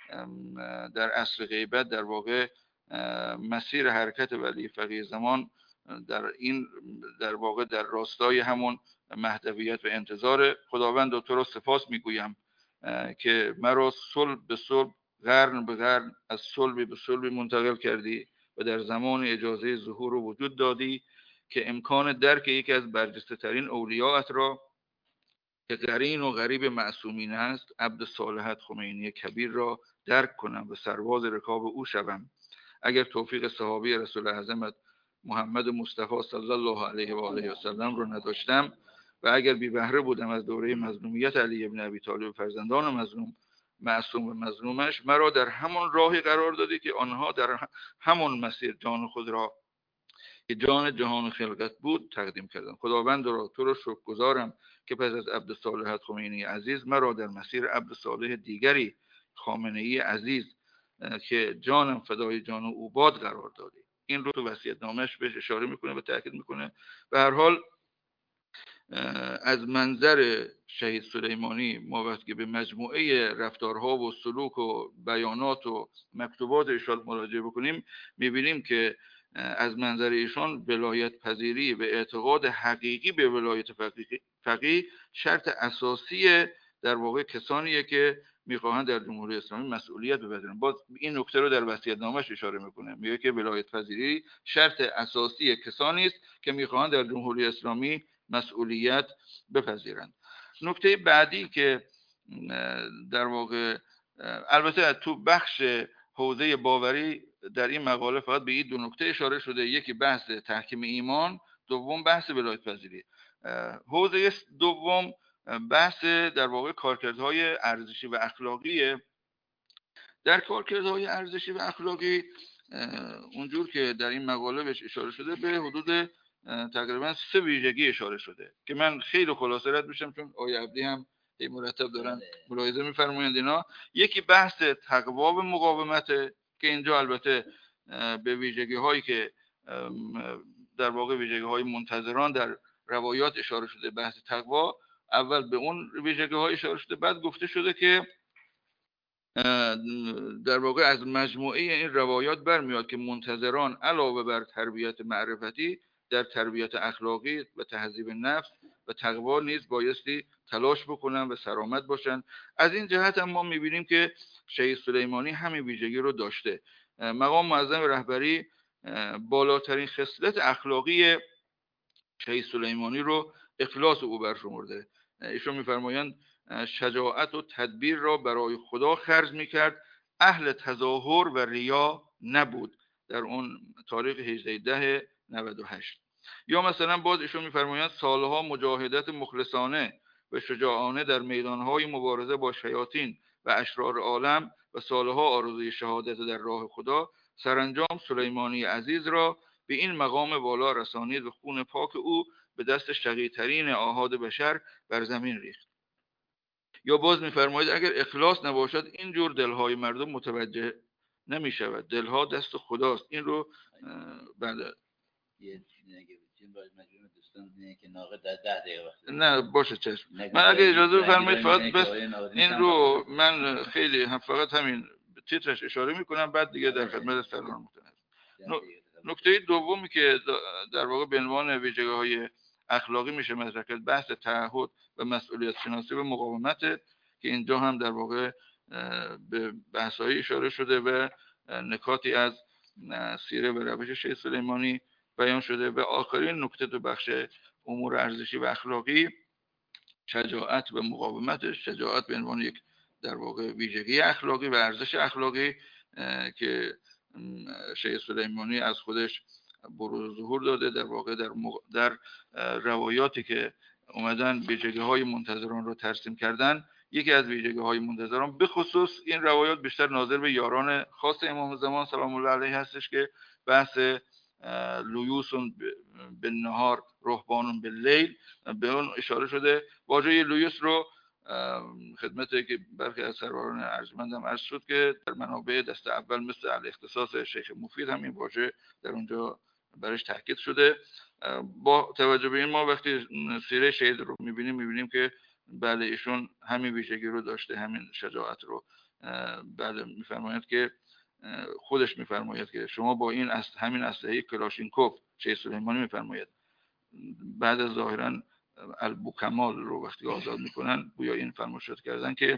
در عصر غیبت در واقع مسیر حرکت ولی فقیه زمان در این در واقع در راستای همون مهدویت و انتظار خداوند و تو را سپاس میگویم که مرا صلب به صلب قرن به قرن از صلبی به صلبی منتقل کردی و در زمان اجازه ظهور و وجود دادی که امکان درک یکی از برجسته ترین اولیاءت را که قرین و غریب معصومین است عبد صالحت خمینی کبیر را درک کنم و سرباز رکاب او شوم. اگر توفیق صحابی رسول اعظمت محمد مصطفی صلی الله علیه و آله و سلم رو نداشتم و اگر بی بهره بودم از دوره مظلومیت علی ابن ابی طالب فرزندان مظلوم معصوم و مظلومش، مرا در همون راهی قرار دادی که آنها در همون مسیر جان خود را که جان جهان خلقت بود تقدیم کردم. خداوند را تو را شکرگزارم که پس از عبد صالحت خمینی عزیز مرا در مسیر عبد صالح دیگری خامنه‌ای عزیز که جانم فدای جان او باد قرار داده. این رو تو وصیت‌نامه‌اش بهش اشاره میکنه و تاکید میکنه. به هر حال از منظر شهید سلیمانی ما وقتی که به مجموعه رفتارها و سلوک و بیانات و مکتوبات ایشان مراجعه بکنیم میبینیم که از منظر ایشان ولایت پذیری به اعتقاد حقیقی به ولایت فقیه شرط اساسی در واقع کسانیه که میخواهند در جمهوری اسلامی مسئولیت بپذیرند. باز این نکته رو در وصیت‌نامه‌اش اشاره میکنه، میگه که ولایت پذیری شرط اساسی کسانی است که میخواهند در جمهوری اسلامی مسئولیت بپذیرند. نکته بعدی که در واقع البته تو بخش حوزه باوری در این مقاله فقط به این دو نکته اشاره شده، یکی بحث تحکیم ایمان، دوم بحث ولایت پذیری. حوزه دوم بحث در واقع کارکردهای ارزشی و اخلاقی. در کارکردهای ارزشی و اخلاقی اونجور که در این مقاله بهش اشاره شده به حدود تقریبا سه ویژگی اشاره شده که من خیلی خلاصه رد میشم چون آقای عبدی هم مرتب دارن ملاحظه میفرمایند اینا. یکی بحث تقوا و مقاومت که اینجا البته به ویژگی هایی که در واقع ویژگی های منتظران در روایات اشاره شده. بحث تقوا اول به اون ویژگی های اشاره شده، بعد گفته شده که در واقع از مجموعه این روایات برمیاد که منتظران علاوه بر تربیت معرفتی در تربیت اخلاقی و تهذیب نفس و تقوا نیز بایستی تلاش بکنن و سرآمد باشن. از این جهت هم ما میبینیم که شهید سلیمانی همین ویژگی رو داشته. مقام معظم رهبری بالاترین خصلت اخلاقی شهید سلیمانی رو اخلاص او برشمرده. ایشون میفرمایند شجاعت و تدبیر را برای خدا خرج میکرد، اهل تظاهر و ریا نبود. در اون تاریخ هجده ده نود و هشت. یا مثلا باز ایشون میفرمایند سالها مجاهدت مخلصانه و شجاعانه در میدانهای مبارزه با شیاطین و اشرار عالم و سالها آرزوی شهادت در راه خدا سرانجام سلیمانی عزیز را به این مقام بالا رسانید و خون پاک او به دست شقی‌ترین آحاد بشر بر زمین ریخت. یا باز میفرمایید اگر اخلاص نباشد اینجور دلهای مردم متوجه نمی شود، دلها دست خداست. این رو بعد نه باشه چشم. من اگه اجازه بفرمایید فقط بس این رو من خیلی هم فقط همین تیترش اشاره میکنم، بعد دیگه در خدمت سران متنظر. نکته دومی که در واقع به عنوان ویژگی‌های اخلاقی میشه مطرح کرد بحث تعهد و مسئولیت شناسی و مقاومت که اینجا هم در واقع به بحث‌های اشاره شده و نکاتی از سیره و روش شهید سلیمانی بیان شده. و آخرین نکته تو بخش امور ارزشی و اخلاقی شجاعت و مقاومتش. شجاعت به عنوان یک در واقع ویژگی اخلاقی و ارزش اخلاقی که شهید سلیمانی از خودش بروز ظهور داده در واقع در, مغ... در روایاتی که اومدن ویژگی های منتظران رو ترسیم کردن. یکی از ویژگی های منتظران به خصوص این روایات بیشتر ناظر به یاران خاص امام زمان سلام الله علیه هستش که بحث لیوسون به نهار رهبانون به لیل به اون اشاره شده. واژه لیوس رو خدمت که برخی از سروران ارجمندم عرض شد که در منابع دست اول مثل الاختصاص شیخ مفید هم این واژه در اونجا برش تاکید شده. با توجه به این ما وقتی سیره شهید رو میبینیم میبینیم که بله ایشون همین ویژگی رو داشته، همین شجاعت رو. بله میفرماید که خودش میفرماید که شما با این است همین اسلحه کلاشینکوف شهید سلیمانی میفرماید بعد از ظاهرا البوکمال رو وقتی آزاد میکنن گویا این فرمایشات کردن که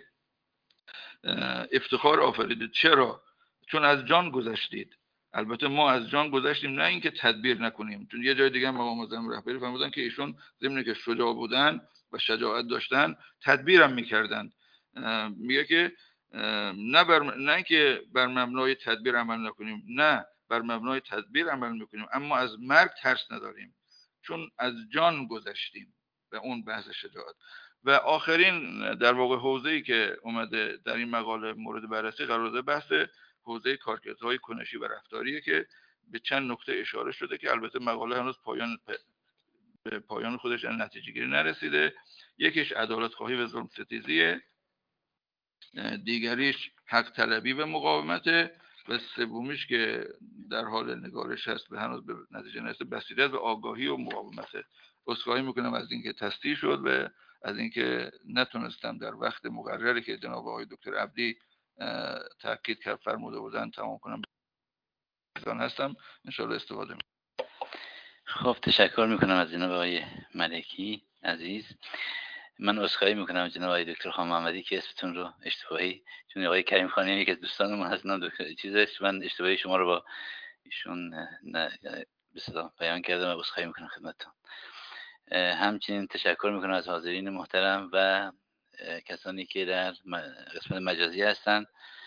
افتخار آفریدید. چرا؟ چون از جان گذشتید. البته ما از جان گذشتیم، نه اینکه تدبیر نکنیم. چون یه جای دیگه مقام معظم رهبری فرمودن که ایشون ضمن که شجاع بودن و شجاعت داشتن تدبیرم میکردند. میگه که نه بر نه اینکه بر مبنای تدبیر عمل نکنیم، نه بر مبنای تدبیر عمل میکنیم اما از مرگ ترس نداریم چون از جان گذشتیم. به اون بحث شجاعت. و آخرین در واقع حوزه‌ای که اومده در این مقاله مورد بررسی قرار داده بحث حوزه کارکردهای کنشی و رفتاریه که به چند نکته اشاره شده که البته مقاله هنوز پایان به پایان خودش نتیجه گیری نرسیده. یکیش عدالت خواهی و ظلم ستیزیه دیگریش حق طلبی و مقاومته و سومیش که در حال نگارش هست به هنوز به نتیجه نرسیده بصیرت و آگاهی و مقاومته. عذرخواهی میکنم از اینکه تصدیع شد و از اینکه نتونستم در وقت مقرری که جناب آقای دکتر عبدی تاکید کرد فرموده بودن تمام کنم. بدان هستم انشاءالله استفاده میکنم. خب تشکر میکنم از جناب آقای ملکی عزیز. من عذرخواهی میکنم جناب آقای دکتر خان محمدی که اسمتون رو اشتباهی، چون آقای کریم خانی یکی از دوستانمون هستن دکتر چیزش، من اشتباهی شما رو با ایشون نه به اصطلاح بیان کردم و عذرخواهی میکنم خدمتتون. همچنین تشکر میکنم از حاضرین محترم و کسانی که در قسمت مجازی هستن.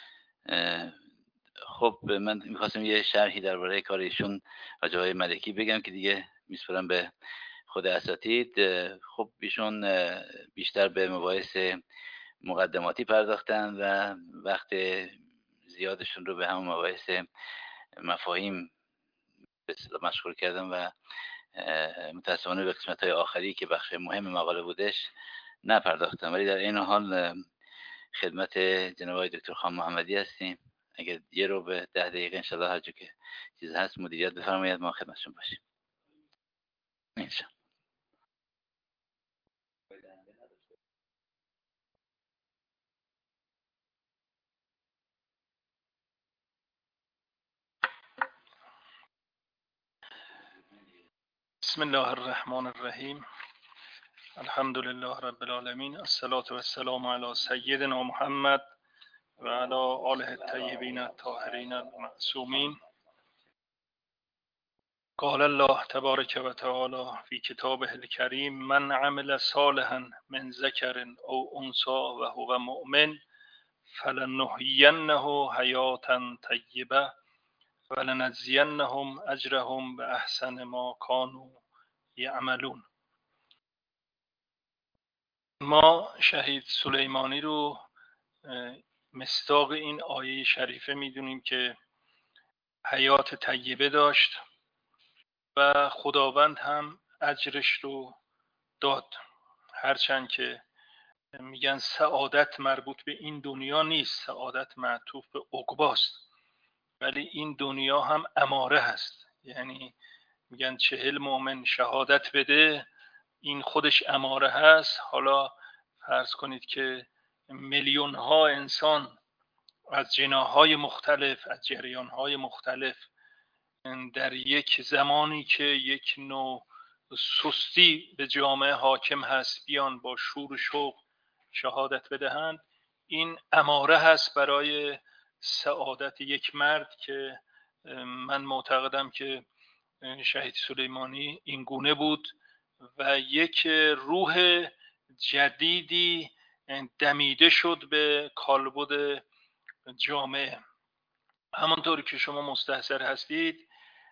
خب من میخواستم یه شرحی درباره کار ایشون حاج آقای ملکی بگم که دیگه میسپرم به خود اساتید. خب ایشون بیشتر به مباحث مقدماتی پرداختن و وقت زیادشون رو به همون مباحث مفاهیم به اصطلاح مشغول کردن و متاسفانه به قسمت‌های آخری که بخش مهم مقاله بودش نپرداختن، ولی در این حال خدمت جناب آقای دکتر خان محمدی هستیم. اگر یه رو به ده دقیقه انشالله هر جو که چیز هست مدیریت بفرمایید ما خدمتشون باشیم انشالله. بسم الله الرحمن الرحیم. الحمد لله رب العالمین. الصلاة و السلام علی سیدنا محمد و علی آله الطیبین الطاهرین المعصومین. قال الله تبارک و تعالی فی کتابه الکریم: من عمل صالحا من ذکر او انثی و هو مؤمن فلنحیینه حیاتا طیبه ولنجزینهم اجرهم باحسن ما کانوا یعملون. ما شهید سلیمانی رو مصداق این آیه شریفه میدونیم که حیات طیبه داشت و خداوند هم اجرش رو داد. هرچند که میگن سعادت مربوط به این دنیا نیست، سعادت معطوف به عقباست، ولی این دنیا هم اماره هست. یعنی میگن چهل مؤمن شهادت بده، این خودش اماره هست. حالا فرض کنید که میلیون ها انسان از جناح‌های مختلف، از جریان‌های مختلف در یک زمانی که یک نوع سستی به جامعه حاکم هست بیان با شور و شوق شهادت بدهند، این اماره هست برای سعادت یک مرد که من معتقدم که شهید سلیمانی این گونه بود و یک روح جدیدی دمیده شد به کالبد جامعه. همانطوری که شما مستحضر هستید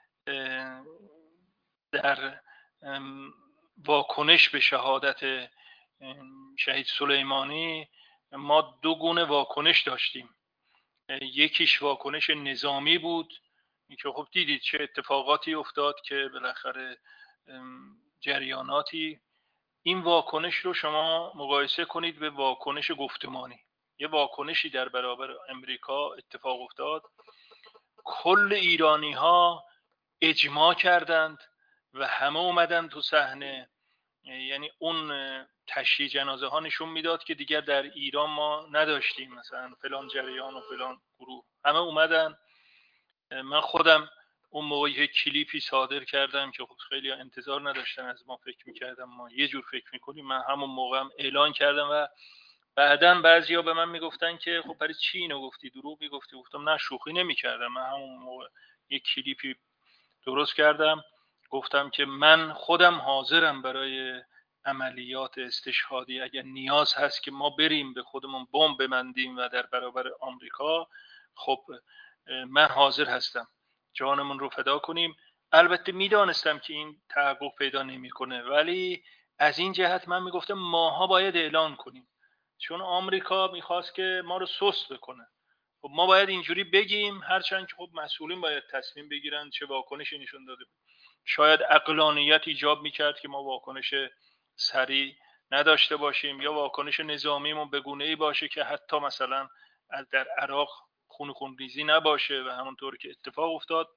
در واکنش به شهادت شهید سلیمانی ما دو گونه واکنش داشتیم. یکیش واکنش نظامی بود که خب دیدید چه اتفاقاتی افتاد که بالاخره جریاناتی. این واکنش رو شما مقایسه کنید به واکنش گفتمانی. یه واکنشی در برابر امریکا اتفاق افتاد، کل ایرانی ها اجماع کردند و همه اومدن تو صحنه. یعنی اون تشییع جنازه ها نشون میداد که دیگر در ایران ما نداشتیم مثلا فلان جریان و فلان گروه، همه اومدن. من خودم اون موقع یک کلیپی صادر کردم که خب خیلی انتظار نداشتن از ما، فکر میکردم ما یه جور فکر میکنیم. من همون موقع هم اعلان کردم و بعداً بعضیا به من میگفتن که خب برای چی اینو گفتی، دروغ میگفتی. گفتم نه شوخی نمیکردم. من همون موقع یک کلیپی درست کردم، گفتم که من خودم حاضرم برای عملیات استشهادی اگر نیاز هست که ما بریم به خودمون بمب ببندیم و در برابر آمریکا، خب من حاضر هستم جانمون رو فدا کنیم. البته میدانستم که این تحقق پیدا نمیکنه، ولی از این جهت من میگفتم ماها باید اعلان کنیم، چون آمریکا میخواست که ما رو سست بکنه. خب ما باید اینجوری بگیم، هرچند که خب مسئولین باید تصمیم بگیرن چه واکنشی نشون داده. شاید عقلانیت ایجاب میکرد که ما واکنش سریع نداشته باشیم، یا واکنش نظامیمون به گونه‌ای باشه که حتی مثلا در عراق خون خون ریزی نباشه و همونطور که اتفاق افتاد.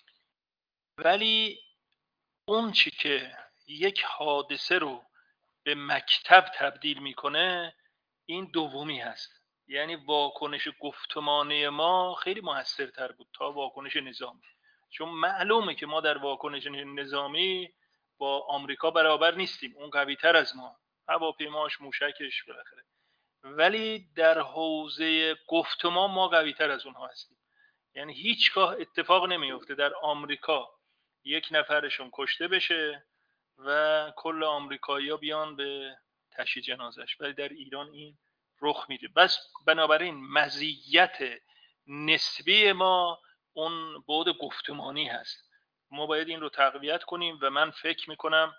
ولی اون چی که یک حادثه رو به مکتب تبدیل میکنه این دومی هست. یعنی واکنش گفتمانی ما خیلی موثرتر بود تا واکنش نظامی، چون معلومه که ما در واکنش نظامی با آمریکا برابر نیستیم، اون قوی تر از ما، هواپیماش، موشکش، بالاخره. ولی در حوزه گفتمان ما قوی تر از اونها هستیم. یعنی هیچگاه اتفاق نمیفته در آمریکا یک نفرشون کشته بشه و کل آمریکایی‌ها بیان به تشییع جنازش، ولی در ایران این رخ میده. بس بنابراین مزیت نسبی ما اون بعد گفتمانی هست. ما باید این رو تقویت کنیم و من فکر میکنم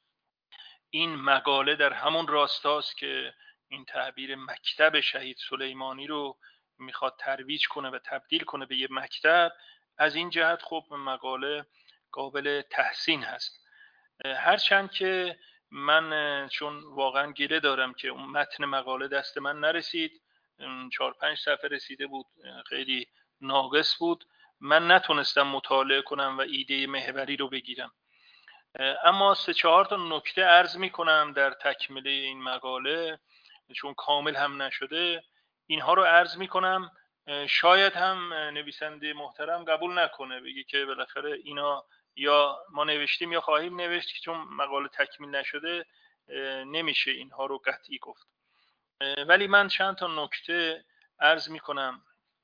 این مقاله در همون راستاست که این تعبیر مکتب شهید سلیمانی رو میخواد ترویج کنه و تبدیل کنه به یه مکتب. از این جهت خب مقاله قابل تحسین هست، هرچند که من چون واقعا گله دارم که اون متن مقاله دست من نرسید، چهار پنج صفحه رسیده بود، خیلی ناقص بود، من نتونستم مطالعه کنم و ایده محوری رو بگیرم. اما سه چهار تا نکته عرض می کنم در تکمله این مقاله، چون کامل هم نشده. اینها رو عرض می کنم، شاید هم نویسنده محترم قبول نکنه، بگه که بالاخره اینا یا ما نوشتیم یا خواهیم نوشت، چون مقاله تکمیل نشده نمیشه اینها رو قطعی گفت. ولی من چند تا نکته عرض می کنم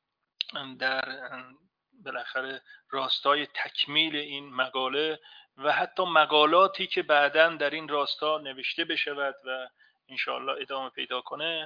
در بالاخره راستای تکمیل این مقاله و حتی مقالاتی که بعداً در این راستا نوشته بشود و انشاءالله ادامه پیدا کنه.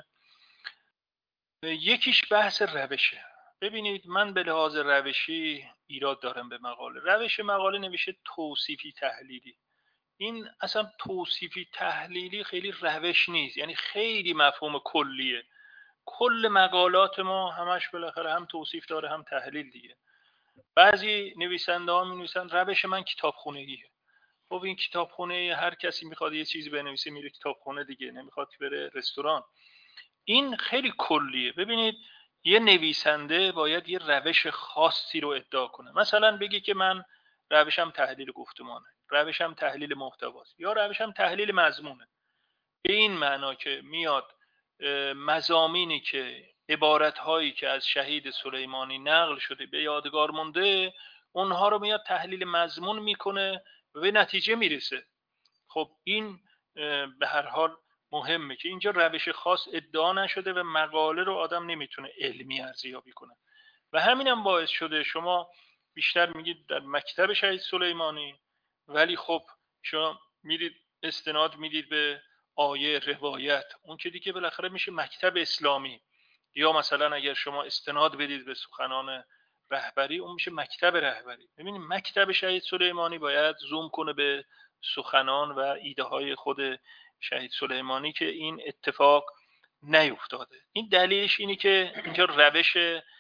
یکیش بحث روشه. ببینید من به لحاظ روشی ایراد دارم به مقاله. روش مقاله نوشته توصیفی تحلیلی. این اصلا توصیفی تحلیلی خیلی روش نیست، یعنی خیلی مفهوم کلیه. کل مقالات ما همش بالاخره هم توصیف داره هم تحلیل دیگه. بعضی نویسنده ها می نویسن روش من کتابخونگیه. خب این کتابخونه، هر کسی میخواد یه چیزی بنویسه میره کتابخونه دیگه، نمیخواد که بره رستوران. این خیلی کلیه. ببینید یه نویسنده باید یه روش خاصی رو ادعا کنه. مثلا بگی که من روشم تحلیل گفتمانه، روشم تحلیل محتواست، یا روشم تحلیل مضمونه. به این معنا که میاد مضامینی که عبارت هایی که از شهید سلیمانی نقل شده به یادگار مونده، اونها رو میاد تحلیل مضمون میکنه و به نتیجه میرسه. خب این به هر حال مهمه که اینجا روش خاص ادعا نشده و مقاله رو آدم نمیتونه علمی ارزیابی کنه. و همینم باعث شده شما بیشتر میگید در مکتب شهید سلیمانی، ولی خب شما میرید استناد میدید به آیه، روایت، اون که دیگه بالاخره میشه مکتب اسلامی. یا مثلا اگر شما استناد بدید به سخنان رهبری، اون میشه مکتب رهبری. ببینید مکتب شهید سلیمانی باید زوم کنه به سخنان و ایده های خود شهید سلیمانی که این اتفاق نیفتاده. این دلیلش اینی که اینجا روش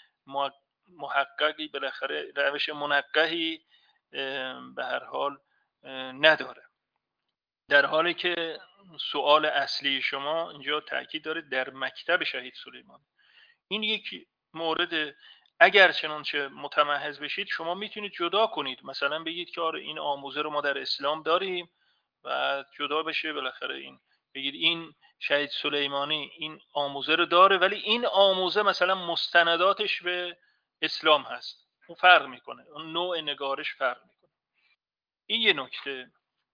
محققی، بالاخره روش منقحی به هر حال نداره. در حالی که سوال اصلی شما اینجا تاکید داره در مکتب شهید سلیمانی. این یک مورد، اگر چنانچه متمحض بشید شما میتونید جدا کنید، مثلا بگید که آره این آموزه رو ما در اسلام داریم و جدا بشه بالاخره این، بگید این شهید سلیمانی این آموزه رو داره ولی این آموزه مثلا مستنداتش به اسلام هست. اون فرق میکنه، اون نوع نگارش فرق میکنه. این یه نکته.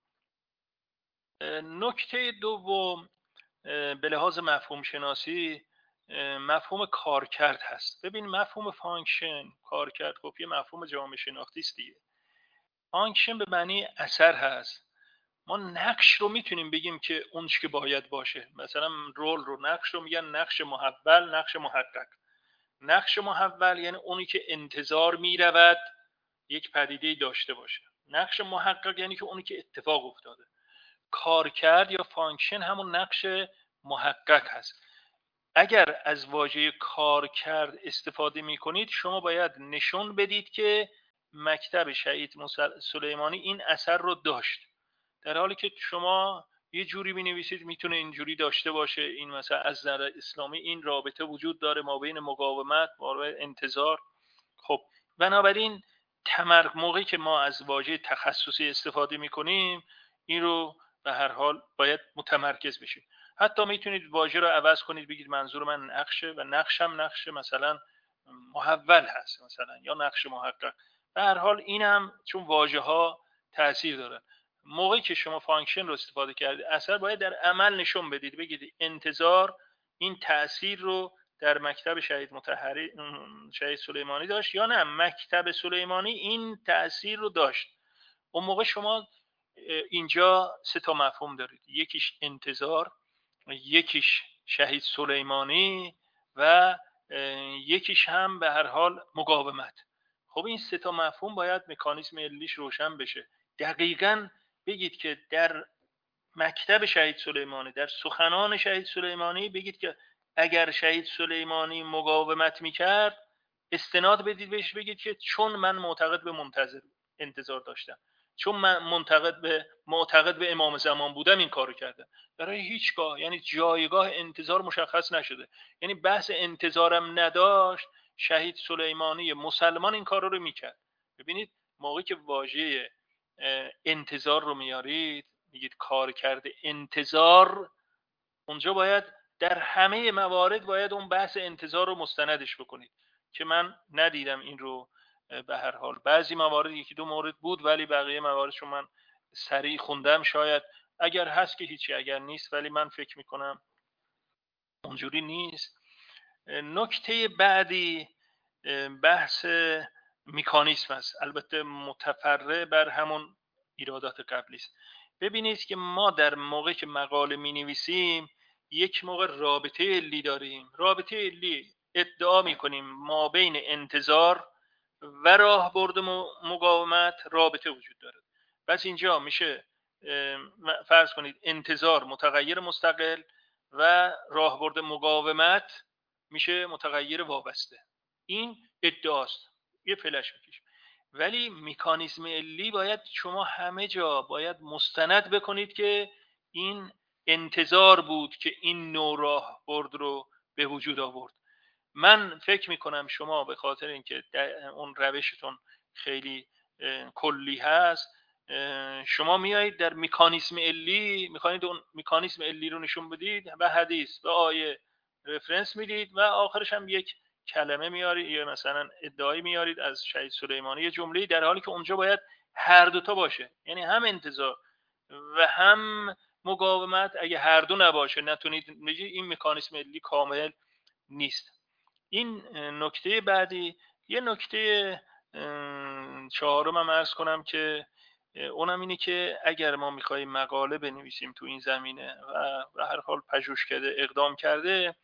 نکته دوم به لحاظ مفهوم شناسی مفهوم کارکرد هست. ببین مفهوم فانکشن، کارکرد، خب یه مفهوم جامعه شناختی است دیگه. فانکشن به معنی اثر هست. ما نقش رو میتونیم بگیم که اون چی که باید باشه. مثلا رول رو، نقش رو میگن نقش محول، نقش محقق. نقش محول یعنی اونی که انتظار میرود یک پدیده داشته باشه. نقش محقق یعنی که اونی که اتفاق افتاده. کارکرد یا فانکشن همون نقش محقق هست. اگر از واژه کارکرد استفاده می کنید شما باید نشون بدید که مکتب شهید سلیمانی این اثر رو داشت، در حالی که شما یه جوری بنویسید میتونه اینجوری داشته باشه، این مثلا از نظر اسلامی این رابطه وجود داره ما بین مقاومت و انتظار. خب بنابراین تمر موقعی که ما از واژه تخصصی استفاده میکنیم این رو به هر حال باید متمرکز بشیم. حتی میتونید واژه رو عوض کنید، بگید منظور من نقشه و نقشم نقش مثلا محول هست مثلا یا نقش محقق. به هر حال این هم چون واژه ها تاثیر داره، موقعی که شما فانکشن رو استفاده کردید اثر باید در عمل نشون بدید، بگید انتظار این تاثیر رو در مکتب شهید مطهری شهید سلیمانی داشت یا نه مکتب سلیمانی این تاثیر رو داشت. اون موقع شما اینجا سه تا مفهوم دارید، یکیش انتظار، یکیش شهید سلیمانی و یکیش هم به هر حال مقاومت. خب این سه تا مفهوم باید مکانیزم علیش روشن بشه. دقیقاً بگید که در مکتب شهید سلیمانی، در سخنان شهید سلیمانی بگید که اگر شهید سلیمانی مقاومت میکرد استناد بدید بهش، بگید که چون من معتقد به منتظر انتظار داشتم، چون من منتقد به معتقد به امام زمان بودم این کارو کردم. برای هیچگاه یعنی جایگاه انتظار مشخص نشده، یعنی بحث انتظارم نداشت شهید سلیمانی مسلمان این کارو رو میکرد. ببینید موقعی که واژه انتظار رو میارید میگید کار کرده انتظار، اونجا باید در همه موارد باید اون بحث انتظار رو مستندش بکنید که من ندیدم این رو. به هر حال بعضی موارد یکی دو مورد بود ولی بقیه مواردشو من سریع خوندم، شاید اگر هست که هیچی، اگر نیست ولی من فکر میکنم اونجوری نیست. نکته بعدی بحث مکانیسم است، البته متفرع بر همون ایرادات قبلی است. ببینید که ما در موقع که مقاله می نویسیم یک موقع رابطه علی داریم. رابطه علی ادعا می کنیم ما بین انتظار و راهبرد مقاومت رابطه وجود داره. پس اینجا میشه فرض کنید انتظار متغیر مستقل و راهبرد مقاومت میشه متغیر وابسته. این ادعاست، یه فلش میکشیم. ولی مکانیزم علی باید شما همه جا باید مستند بکنید که این انتظار بود که این نوع راهبرد رو به وجود آورد. من فکر میکنم شما به خاطر اینکه اون روشتون خیلی کلی هست شما میایید در مکانیزم علی میخواید اون مکانیزم علی رو نشون بدید و حدیث و آیه رفرنس میدید و آخرش هم یک کلمه میارید یا مثلا ادعایی میارید از شهید سلیمانی، یه جمله، در حالی که اونجا باید هر دوتا باشه، یعنی هم انتظار و هم مقاومت. اگه هر دو نباشه نتونید بگید این مکانیزم علی کامل نیست. این نکته بعدی. یه نکته چهارم هم عرض کنم که اونم اینه که اگر ما میخواییم مقاله بنویسیم تو این زمینه و به هر حال پژوهشکده اقدام کرده،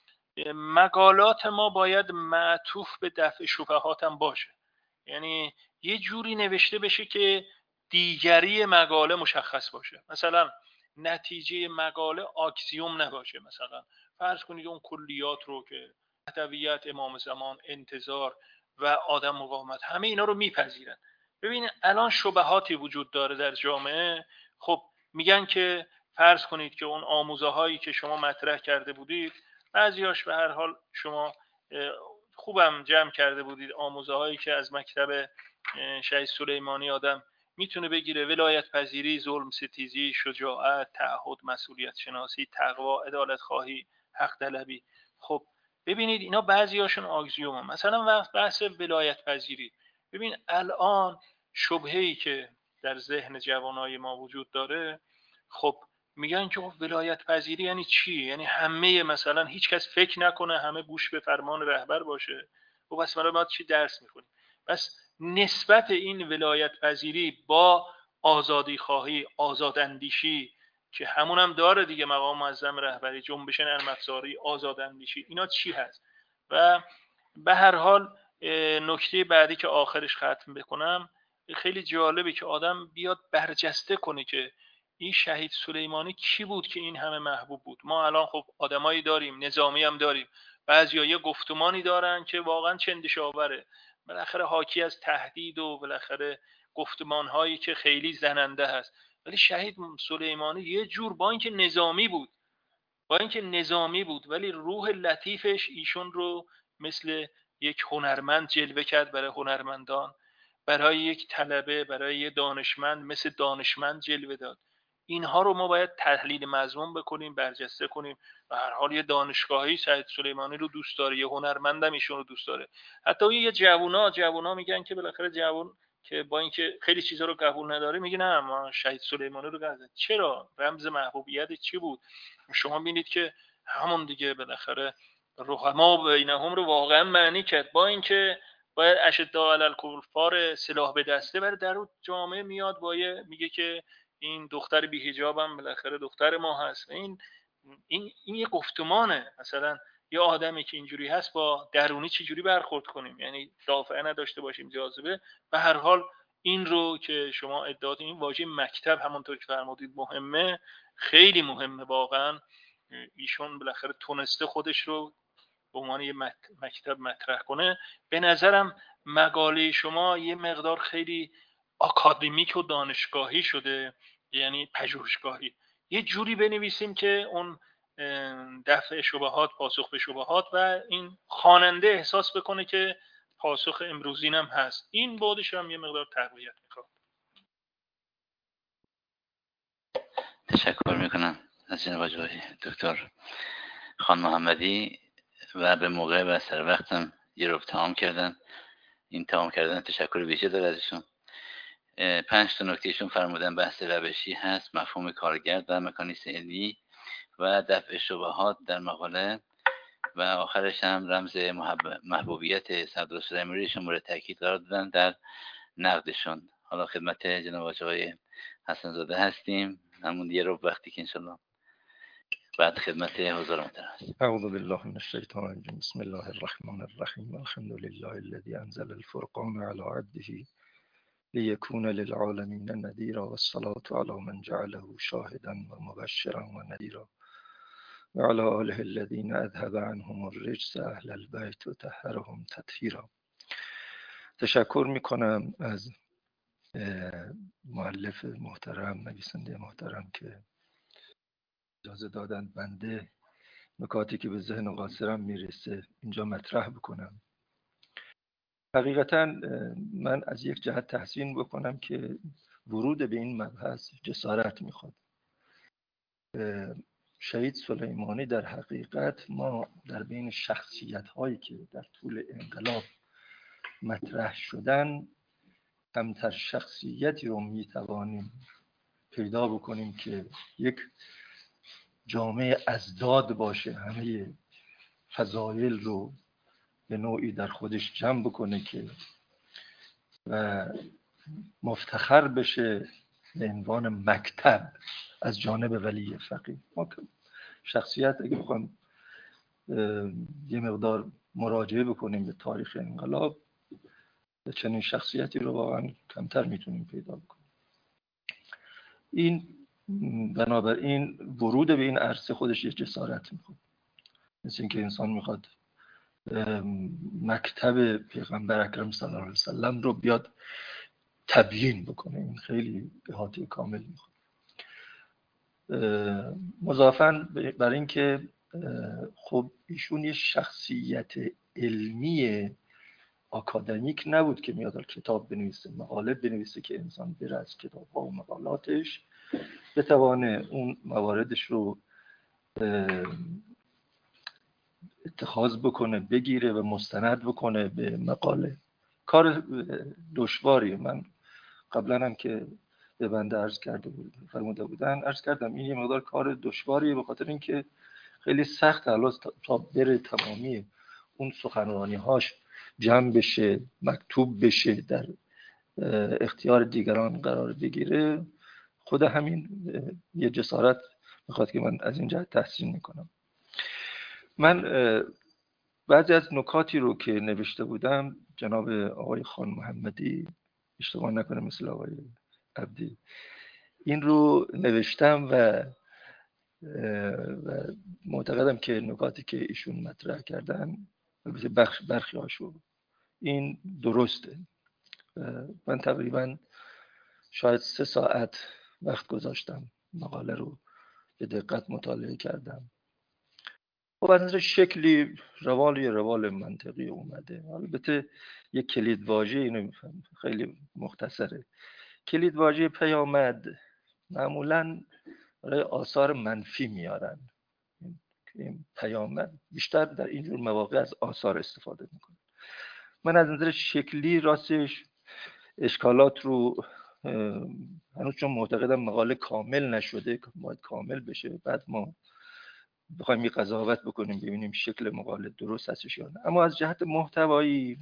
مقالات ما باید معطوف به دفع شبهات هم باشه. یعنی یه جوری نوشته بشه که دیگری مقاله مشخص باشه. مثلا نتیجه مقاله آکسیوم نباشه. مثلا فرض کنید اون کلیات رو که مهدویت، امام زمان، انتظار و آدم مقاومت همه اینا رو میپذیرن. ببینید الان شبهاتی وجود داره در جامعه. خب میگن که فرض کنید که اون آموزه هایی که شما مطرح کرده بودید بعضیاش به هر حال شما خوبم جمع کرده بودید، آموزه هایی که از مکتب شهید سلیمانی آدم میتونه بگیره: ولایت پذیری، ظلم ستیزی، شجاعت، تعهد، مسئولیت شناسی، تقوا، عدالت خواهی، حق طلبی. خب ببینید اینا بعضیاشون آگزیومه. مثلا وقت بحث ولایت پذیری، ببین الان شبهه‌ای که در ذهن جوانای ما وجود داره، خب میگن که ولایت پذیری یعنی چی؟ یعنی همه مثلا هیچ کس فکر نکنه، همه گوش به فرمان رهبر باشه. و بس ما ما چی درس میخونیم؟ بس نسبت این ولایت پذیری با آزادی خواهی، آزاداندیشی که همون هم داره دیگه، مقام معظم رهبری، جنبش نرم افزاری، آزاداندیشی، اینا چی هست؟ و به هر حال نکته بعدی که آخرش ختم بکنم، خیلی جالبه که آدم بیاد برجسته کنه که این شهید سلیمانی کی بود که این همه محبوب بود. ما الان خب آدمایی داریم، نظامی هم داریم، بعضیا یه گفتمانی دارن که واقعا چندشاوره، بالاخره حاکی از تهدید و بالاخره گفتمان هایی که خیلی زننده هست. ولی شهید سلیمانی یه جور با اینکه نظامی بود با اینکه نظامی بود ولی روح لطیفش ایشون رو مثل یک هنرمند جلوه کرد برای هنرمندان، برای یک طلبه، برای یک دانشمند مثل دانشمند جلوه داد. اینها رو ما باید تحلیل مضمون بکنیم، برجسته کنیم. و هر حال یه دانشگاهی سعید سلیمانی رو دوست داره، یه هنرمندم ایشون رو دوست داره. حتی یه جوونا جوونا میگن که بالاخره جوون که با اینکه خیلی چیزا رو قبول نداره میگه نه ما شهید سلیمانی رو قبول. چرا؟ رمز محبوبیت چی بود؟ شما ببینید که همون دیگه بالاخره رحما بینهم رو واقعا معنی کرد. با اینکه باید اشداء علی الکفار سلاح به دسته، ولی در اون جامعه میاد با میگه که این دختر بی حجابم بالاخره دختر ما هست. این این این یه گفتمانه. مثلا یه آدمی که اینجوری هست با درونی چجوری برخورد کنیم؟ یعنی دافعه نداشته باشیم، جاذبه. به هر حال این رو که شما ادعا این واژه مکتب همونطور که فرمودید مهمه، خیلی مهمه واقعا. ایشون بالاخره تونسته خودش رو به عنوان یه مکتب مطرح کنه. به نظرم مقاله شما یه مقدار خیلی آکادمیک و دانشگاهی شده، یعنی پژوهشگاهی. یه جوری بنویسیم که اون دفع شبهات، پاسخ به شبهات و این خواننده احساس بکنه که پاسخ امروزین هم هست. این بعدش هم یه مقدار تقویت میخواد. تشکر میکنم از جناب آقای دکتر خان محمدی و به موقع و سر وقتم یه رو تمام کردن. این تمام کردن تشکر ویژه داره ازشون. پنج تا نکتهشون فرمودن بحث روشی هست، مفهوم کارگر در مکانیسم علمی و دفع شبهات در مقاله، و آخرش هم رمز محبوبیت صدر سلیمانی مورد تاکید قرار دادن در نقدشون. حالا خدمت جناب آقای حسن زاده هستیم، همون یه رو وقتی که انشالله بعد خدمت حضور محترم هست. اعوذ بالله من الشیطان الرجیم. بسم الله الرحمن الرحیم. الحمد لله الذي انزل الفرقان على عبده ليكون للعالمين نذيرا والصلاة على من جعله شاهدا ومبشرا ونذيرا وعلى آله الذين أذهب عنهم الرجس أهل البيت وطهرهم تطهيرا. تشکر میکنم از مؤلف محترم، نویسنده محترم که اجازه دادن بنده نکاتی که به ذهن قاصرم میرسه اینجا مطرح بکنم. حقیقتا من از یک جهت تحسین بکنم که ورود به این مبحث جسارت میخواد. شهید سلیمانی در حقیقت ما در بین شخصیت هایی که در طول انقلاب مطرح شدن کمتر شخصیتی رو میتوانیم پیدا بکنیم که یک جامعه ازداد باشه، همه فضایل رو به نوعی در خودش جمع بکنه که و مفتخر بشه به عنوان مکتب از جانب ولی فقیه. ما شخصیت اگه بخوایم یه مقدار مراجعه بکنیم به تاریخ انقلاب، چنین شخصیتی رو واقعا کمتر میتونیم پیدا بکنیم. این بنابراین ورود به این عرصه خودش یه جسارت میخواد. مثل اینکه انسان میخواد مکتب پیغمبر اکرم صلی الله علیه وسلم رو بیاد تبیین بکنه. این خیلی احاطه کامل میخواد. مضافاً برای اینکه خب ایشون یه شخصیت علمی آکادمیک نبود که میاد کتاب بنویسه، مقاله بنویسه که انسان بره از کتاب‌ها و مقالاتش بتوانه اون مواردش رو اتخاذ بکنه، بگیره و مستند بکنه به مقاله. کار دشواریه. من قبلا هم که به بنده عرض کرده بود فرموده بودن عرض کردم این یه مقدار کار دشواریه، به خاطر اینکه خیلی سخت حالا تا بره تمامی اون سخنرانی هاش جمع بشه، مکتوب بشه، در اختیار دیگران قرار بگیره. خود همین یه جسارت میخواد که من از این جهت تحسین میکنم. من بعضی از نکاتی رو که نوشته بودم جناب آقای خان محمدی اشتباه نکنه مثل آقای عبدی این رو نوشتم و و معتقدم که نکاتی که ایشون مطرح کردن البته برخی هاشو این درسته. من تقریبا شاید سه ساعت وقت گذاشتم، مقاله رو به دقت مطالعه کردم. خب از نظر شکلی روال یه روال منطقی اومده. البته یک کلید واژه، اینو خیلی مختصره، کلید واژه پیامد معمولاً برای آثار منفی میارن. این پیامد بیشتر در اینجور مواقع از آثار استفاده میکنه. من از نظر شکلی راستش اشکالات رو هنوز چون معتقدم مقاله کامل نشده، باید کامل بشه، بعد ما بخوایم یه قضاوت بکنیم ببینیم شکل مقاله درست هستش یا نه. اما از جهت محتوایی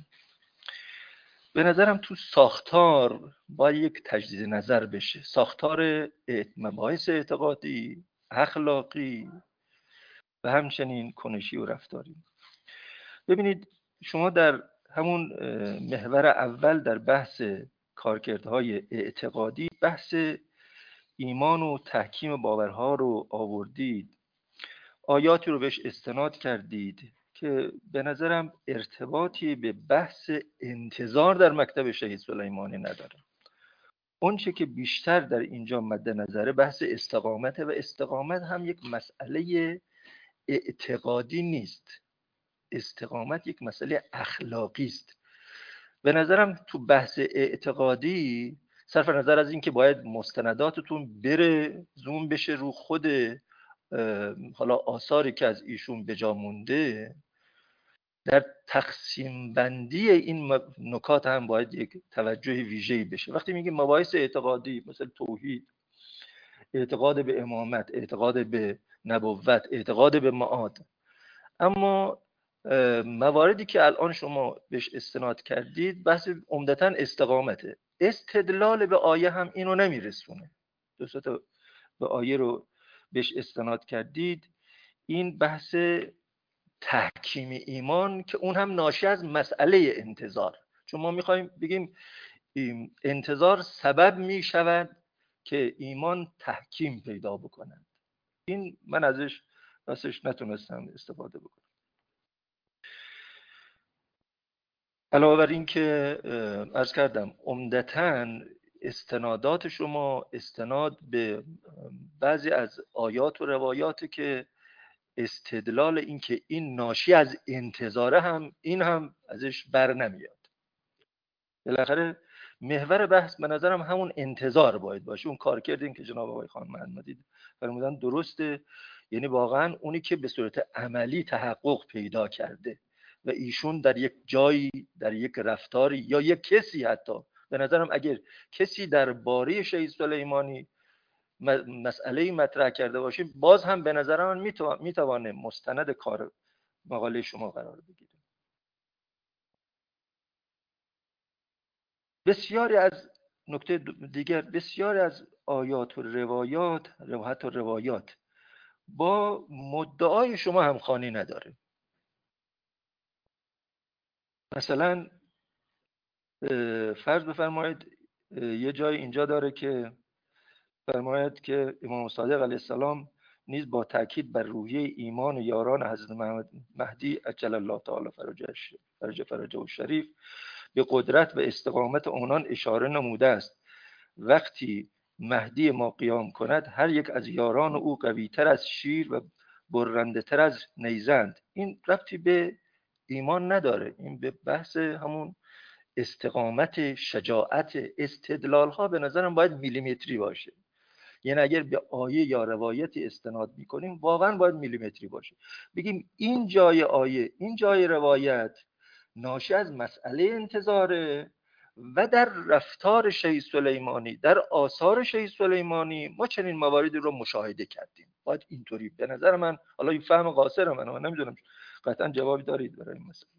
به نظرم تو ساختار باید یک تجدید نظر بشه. ساختار مباحث اعتقادی، اخلاقی و همچنین کنشی و رفتاری. ببینید شما در همون محور اول در بحث کارکردهای اعتقادی بحث ایمان و تحکیم باورها رو آوردید، آیاتی رو بهش استناد کردید که به نظرم ارتباطی به بحث انتظار در مکتب شهید سلیمانی نداره. اون چه که بیشتر در اینجا مد نظره بحث استقامت و استقامت هم یک مسئله اعتقادی نیست. استقامت یک مسئله اخلاقی است. به نظرم تو بحث اعتقادی صرف نظر از این که باید مستنداتتون بره زوم بشه رو خود حالا آثاری که از ایشون به جا مونده، در تقسیم بندی این نکات هم باید یک توجه ویژه‌ای بشه. وقتی میگیم مباحث اعتقادی مثل توحید، اعتقاد به امامت، اعتقاد به نبوت، اعتقاد به معاد، اما مواردی که الان شما بهش استناد کردید بحث عمدتاً استقامته. استدلال به آیه هم اینو نمیرسونه. دو سه تا به آیه رو بهش استناد کردید، این بحث تحکیم ایمان که اون هم ناشی از مسئله انتظار، چون ما میخوایم بگیم انتظار سبب میشود که ایمان تحکیم پیدا بکنند. این من ازش راستش نتونستم استفاده بکنم. علاوه بر این که عرض کردم عمدتاً استنادات شما استناد به بعضی از آیات و روایاتی که استدلال این که این ناشی از انتظاره هم این هم ازش بر نمیاد. بالاخره محور بحث به نظرم همون انتظار باید باشه. اون کار کردین که جناب آقای خانم محمدی فرمودن درسته، یعنی واقعا اونی که به صورت عملی تحقق پیدا کرده و ایشون در یک جایی، در یک رفتاری یا یک کسی، حتی به نظرم اگر کسی در باره شهید سلیمانی مسئله مطرح کرده باشیم باز هم به نظر من میتوانه مستند کار مقاله شما قرار بگیره. بسیاری از نکته دیگر، بسیاری از آیات و روایات روایت و روایات با مدعای شما همخوانی نداره. مثلا فرض بفرمایید یه جای اینجا داره که فرماید که امام صادق علیه السلام نیز با تاکید بر روحیه ایمان و یاران حضرت مهدی عجل الله تعالی فرجش فرج فرجه و شریف به قدرت و استقامت آنان اشاره نموده است. وقتی مهدی ما قیام کند هر یک از یاران او قوی‌تر از شیر و برنده تر از نیزند. این ربطی به ایمان نداره، این به بحث همون استقامت، شجاعت. استدلال ها به نظرم باید میلیمتری باشه. یعنی اگر به آیه یا روایتی استناد میکنیم واقعا باید میلیمتری باشه. بگیم این جای آیه، این جای روایت ناشی از مسئله انتظاره و در رفتار شهید سلیمانی، در آثار شهید سلیمانی ما چنین مواردی رو مشاهده کردیم. باید اینطوری به نظر من، حالا این فهم قاصر من، من نمیدونم قطعا جوابی دارید برای این مسئله.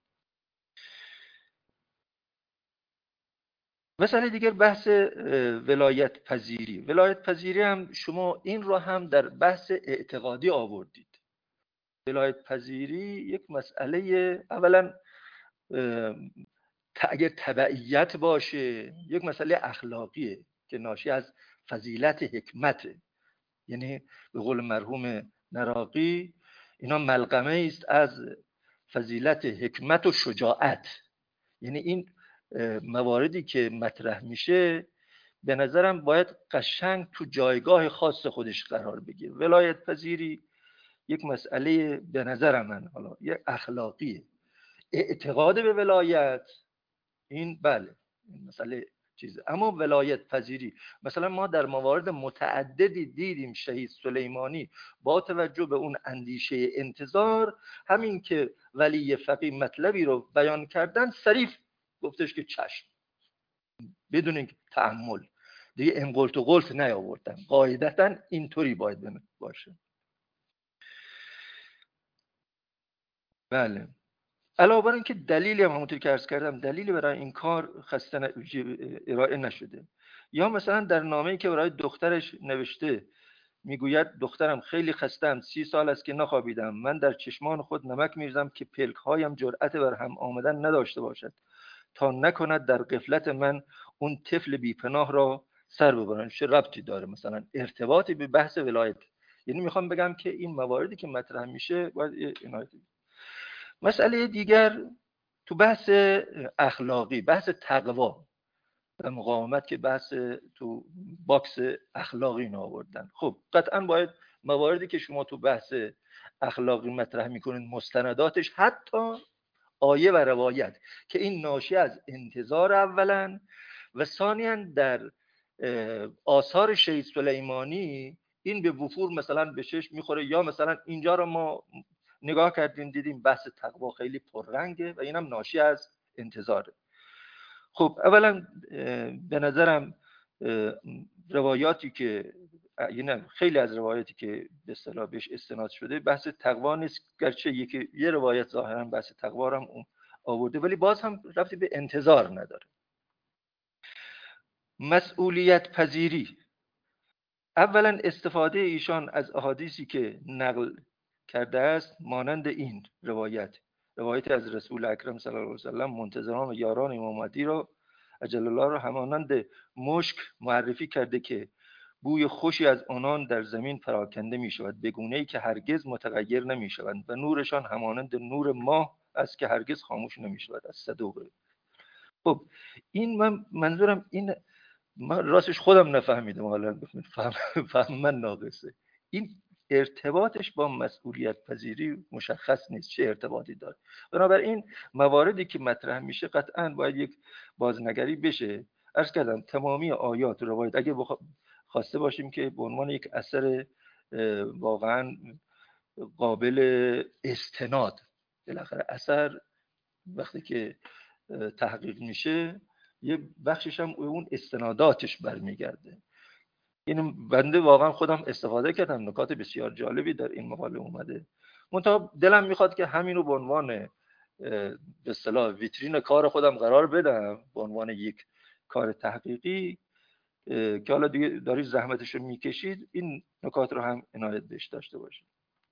مسئله دیگر بحث ولایت پذیری. ولایت پذیری هم شما این رو هم در بحث اعتقادی آوردید. ولایت پذیری یک مسئله اولا اگر تبعیت باشه یک مسئله اخلاقیه که ناشی از فضیلت حکمته. یعنی به قول مرحوم نراقی اینا ملغمه است از فضیلت حکمت و شجاعت. یعنی این مواردی که مطرح میشه به نظرم باید قشنگ تو جایگاه خاص خودش قرار بگیره. ولایت پذیری یک مسئله به نظر من حالا یک اخلاقیه. اعتقاد به ولایت این بله این مسئله چیزه، اما ولایت پذیری مثلا ما در موارد متعددی دیدیم شهید سلیمانی با توجه به اون اندیشه انتظار، همین که ولی فقیه مطلبی رو بیان کردن صریح گفتش که چشم، بدون تأمل دیگه انقلت و قلت نیاوردن. قاعدتا اینطوری باید باشه. بله علاوه بر اینکه دلیلی هم همونطور که عرض کردم دلیلی برای این کار خسته ارائه نشده. یا مثلا در نامه‌ای که برای دخترش نوشته میگوید دخترم خیلی خستم، سی سال است که نخوابیدم، من در چشمان خود نمک میریزم که پلک‌هایم جرأت بر هم آمدن نداشته باشد تا نکند در غفلت من اون طفل بیپناه را سر ببرن. چه ربطی داره مثلا ارتباطی به بحث ولایت؟ یعنی میخوام بگم که این مواردی که مطرح میشه باید عنایت. مسئله دیگر تو بحث اخلاقی، بحث تقوا و مقاومت که بحث تو باکس اخلاقی اینا آوردن. خب قطعا باید مواردی که شما تو بحث اخلاقی مطرح میکنید مستنداتش حتی آیه و روایت که این ناشی از انتظار اولا و ثانیاً در آثار شهید سلیمانی این به وفور مثلا به چشم میخوره. یا مثلا اینجا رو ما نگاه کردیم دیدیم بحث تقوا خیلی پررنگه و اینم ناشی از انتظاره. خب اولا به نظرم روایاتی که یعنی خیلی از روایاتی که به اصطلاح بهش استناد شده بحث تقوا نیست، گرچه یکی یه روایت ظاهرا بحث تقوا رو هم آورده ولی باز هم ربطی به انتظار نداره. مسئولیت پذیری، اولا استفاده ایشان از احادیثی که نقل کرده است مانند این روایت روایت از رسول اکرم صلی الله علیه و سلم منتظران و یاران امام مهدی را عجل الله را همانند مشک معرفی کرده که بوی خوشی از آنان در زمین پراکنده می شود به گونه‌ای که هرگز متغیر نمی شوند و نورشان همانند نور ماه است که هرگز خاموش نمی شود. از صدوق. خب این من منظورم این من راستش خودم نفهمیدم، حالا فهم, فهم من ناقصه. این ارتباطش با مسئولیت پذیری مشخص نیست چه ارتباطی داره. بنابراین مواردی که مطرح میشه قطعاً باید یک بازنگری بشه. عرض کردم تمامی آیات و روایت اگه خواسته باشیم که به عنوان یک اثر واقعاً قابل استناد، بالاخره اثر وقتی که تحقیق میشه یه بخشش هم اون استناداتش برمیگرده. این بنده واقعا خودم استفاده کردم، نکات بسیار جالبی در این مقاله اومده. منتها دلم میخواد که همین رو به عنوان به اصطلاح ویترین کار خودم قرار بدم، به عنوان یک کار تحقیقی که حالا دیگه دارید زحمتش رو میکشید این نکات رو هم عنایت بهش داشته باشید.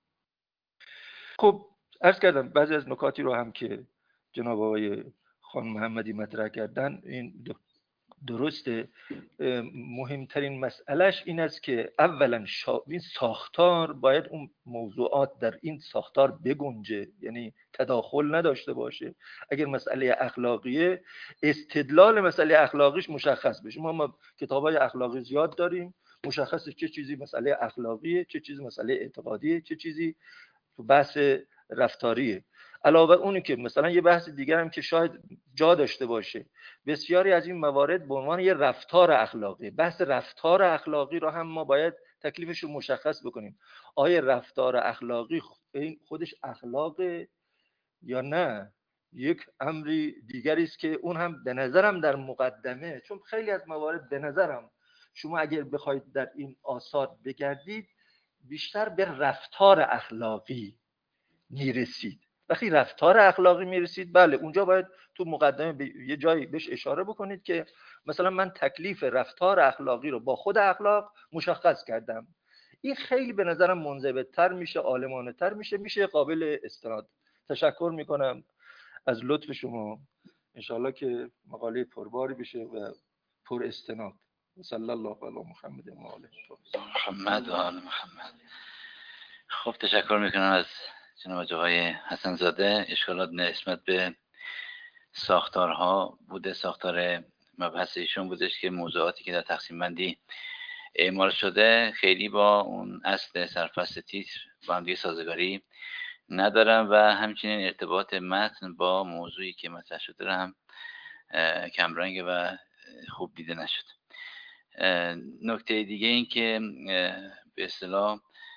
خب عرض کردم بعضی از نکاتی رو هم که جناب آقای خان محمدی مطرح کردن این درسته. مهمترین مسئلهش این است که اولا این ساختار باید اون موضوعات در این ساختار بگنجه، یعنی تداخل نداشته باشه. اگر مسئله اخلاقیه استدلال مسئله اخلاقیش مشخص بشه. ما, ما کتابای اخلاقی زیاد داریم، مشخصه چه چیزی مسئله اخلاقیه، چه چیزی مسئله اعتقادیه، چه چیزی تو بحث رفتاریه. علاوه اونی که مثلا یه بحث دیگر هم که شاید جا داشته باشه، بسیاری از این موارد به عنوان یه رفتار اخلاقی، بحث رفتار اخلاقی رو هم ما باید تکلیفش رو مشخص بکنیم. آیا رفتار اخلاقی این خودش اخلاق یا نه یک امری دیگری است که اون هم به نظرم در مقدمه، چون خیلی از موارد به نظرم شما اگر بخواید در این آثار بگردید بیشتر به رفتار اخلاقی میرسید. وقتی رفتار اخلاقی میرسید بله اونجا باید تو مقدمه به یه جایی بهش اشاره بکنید که مثلا من تکلیف رفتار اخلاقی رو با خود اخلاق مشخص کردم. این خیلی به نظرم منضبط‌تر میشه، عالمانه‌تر میشه، میشه قابل استناد. تشکر میکنم از لطف شما. انشالله که مقاله پرباری بشه و پر استناد. صلی الله علی محمد و آله محمد و آل محمد. خب تشکر میکنم از جناب آقای حسن زاده. اشکالات نسبت به ساختارها بوده، ساختار مبحث ایشون بودش که موضوعاتی که در تقسیم بندی اعمال شده خیلی با اون اصل سرفصل تیتر با هم دیگه سازگاری ندارم و همچنین ارتباط متن با موضوعی که مطرح شده رو هم کمرنگ و خوب دیده نشد. نکته دیگه این که به اصطلاح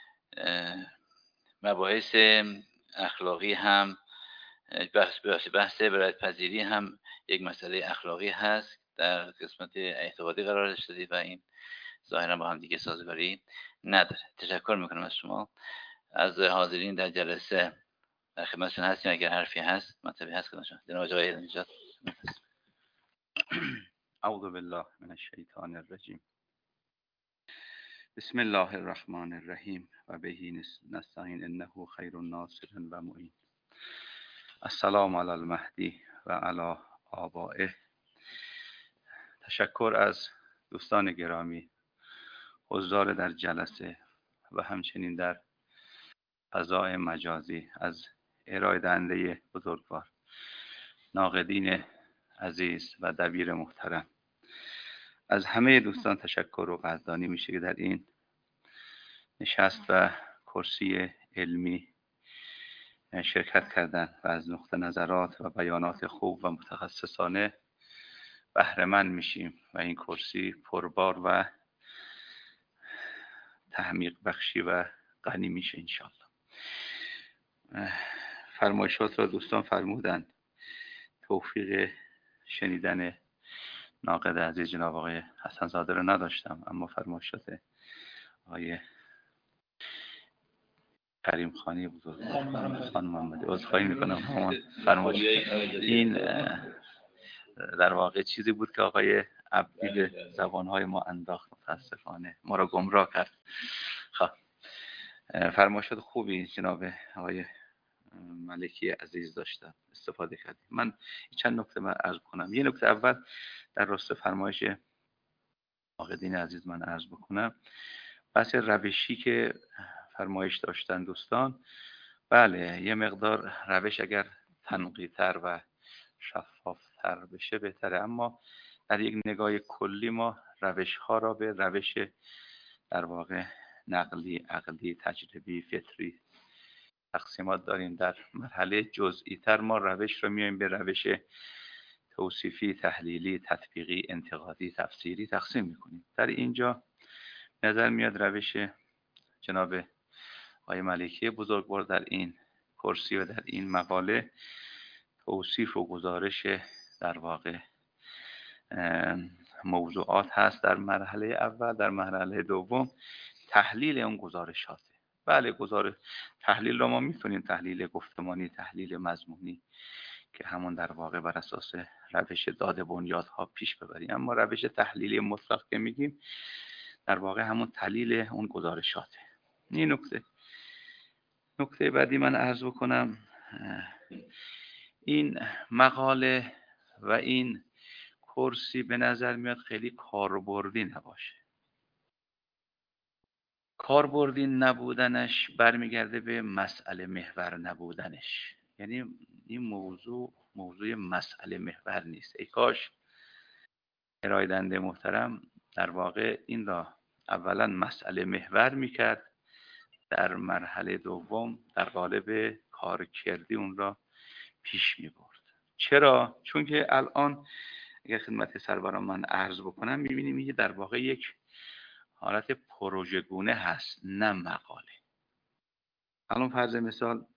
مباحث اخلاقی هم بحث بحث بحث برایت پذیری هم یک مسئله اخلاقی هست در قسمت اعتقادی قرار داشته و این ظاهرا با هم دیگه سازگاری نداره. تشکر میکنم از شما، از حاضرین در جلسه در خدمتشون هستیم. اگر حرفی هست مطلبی هست خدمتشون. جناب آقای نجات. اعوذ بالله من الشیطان الرجیم. بسم الله الرحمن الرحیم و بهی نستعین انه خیر الناصر و معین. السلام علی المهدی و علی آبائه. تشکر از دوستان گرامی حضار در جلسه و همچنین در فضای مجازی، از ارائه دهنده بزرگوار، ناقدین عزیز و دبیر محترم. از همه دوستان تشکر و قدردانی میشه که در این نشست و کرسی علمی شرکت کردن و از نقطه نظرات و بیانات خوب و متخصصانه بهره مند میشیم و این کرسی پربار و تحمیق بخشی و غنی میشه انشاءالله. فرمایشات را دوستان فرمودند. توفیق شنیدن ناقد عزیز جناب آقای حسن زاده رو نداشتم، اما فرمایشات آقای کریم خانی بزرگ خان محمدی عذرخواهی میکنم همون فرمایش این در واقع چیزی بود که آقای عبدی به زبانهای ما انداخت، متاسفانه ما را گمراه کرد. خب فرمایشات خوبی جناب آقای ملکی عزیز داشتن، استفاده کردیم. من چند نکته من عرض کنم. یه نکته اول در راست فرمایش ناقدین عزیز من عرض بکنم. بحث روشی که فرمایش داشتن دوستان، بله یه مقدار روش اگر تنقی‌تر و شفافتر بشه بهتره، اما در یک نگاه کلی ما روش ها را به روش در واقع نقلی، عقلی، تجربی، فطری تقسیمات داریم. در مرحله جزئی تر ما روش رو میایم به روش توصیفی، تحلیلی، تطبیقی، انتقادی، تفسیری تقسیم میکنیم. در اینجا نظر میاد روش جناب آقای ملکی بزرگوار در این کرسی و در این مقاله توصیف و گزارش در واقع موضوعات هست در مرحله اول. در مرحله دوم تحلیل اون گزارشاته. بله گزارش تحلیل رو ما میتونیم تحلیل گفتمانی، تحلیل مضمونی که همون در واقع بر اساس روش داده بنیادها پیش ببریم، اما روش تحلیلی مطلق که میگیم در واقع همون تحلیل اون گزارشاته. این نکته. نکته بعدی من عرض بکنم، این مقاله و این کرسی به نظر میاد خیلی کاربردی نباشه. کاربردی نبودنش برمیگرده به مسئله محور نبودنش. یعنی این موضوع موضوع مسئله محور نیست. ای کاش ارائه دهنده محترم در واقع این را اولا مسئله محور میکرد، در مرحله دوم در قالب کارکردی اون را پیش میبرد. چرا؟ چون که الان اگر خدمت سروران من عرض بکنم میبینیم این در واقع یک حالت پروژه گونه هست، نه مقاله. الان فرض مثال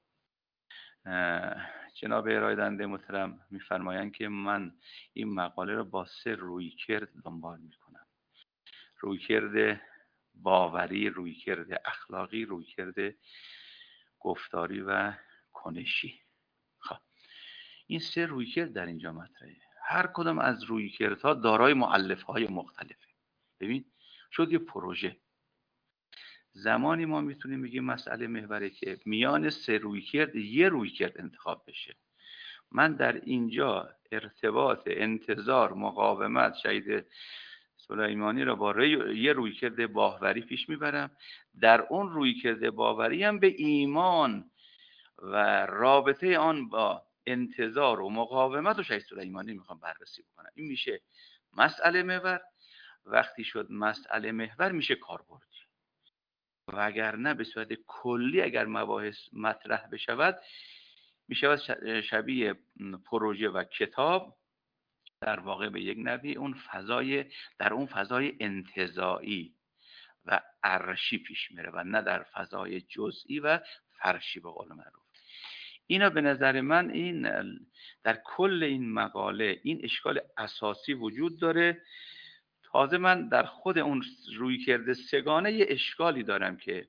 جناب ارائه دهنده محترم میفرمایند که من این مقاله رو با سه رویکرد دنبال میکنم: رویکرد باوری، رویکرد اخلاقی، رویکرد گفتاری و کنشی. خب این سه رویکرد در اینجا مطرحه. هر کدام از رویکردها دارای مؤلفه‌های مختلفه. ببین شد یه پروژه. زمانی ما میتونیم بگیم مسئله محوره که میان سه رویکرد یه رویکرد انتخاب بشه. من در اینجا ارتباط، انتظار، مقاومت شهید سلیمانی را با یه رویکرد باوری پیش میبرم. در اون رویکرد باوری هم به ایمان و رابطه آن با انتظار و مقاومت و شهید سلیمانی میخوام بررسی بکنم. این میشه مسئله محور. وقتی شد مسئله محور میشه کاربردی، وگرنه به صورت کلی اگر مباحث مطرح بشود میشود شبیه پروژه و کتاب، در واقع به یک نوعی اون فضای در اون فضای انتزاعی و عرشی پیش میره و نه در فضای جزئی و فرشی به قول معروف. اینا به نظر من این در کل این مقاله این اشکال اساسی وجود داره. تازه من در خود اون رویکرد سگانه یه اشکالی دارم که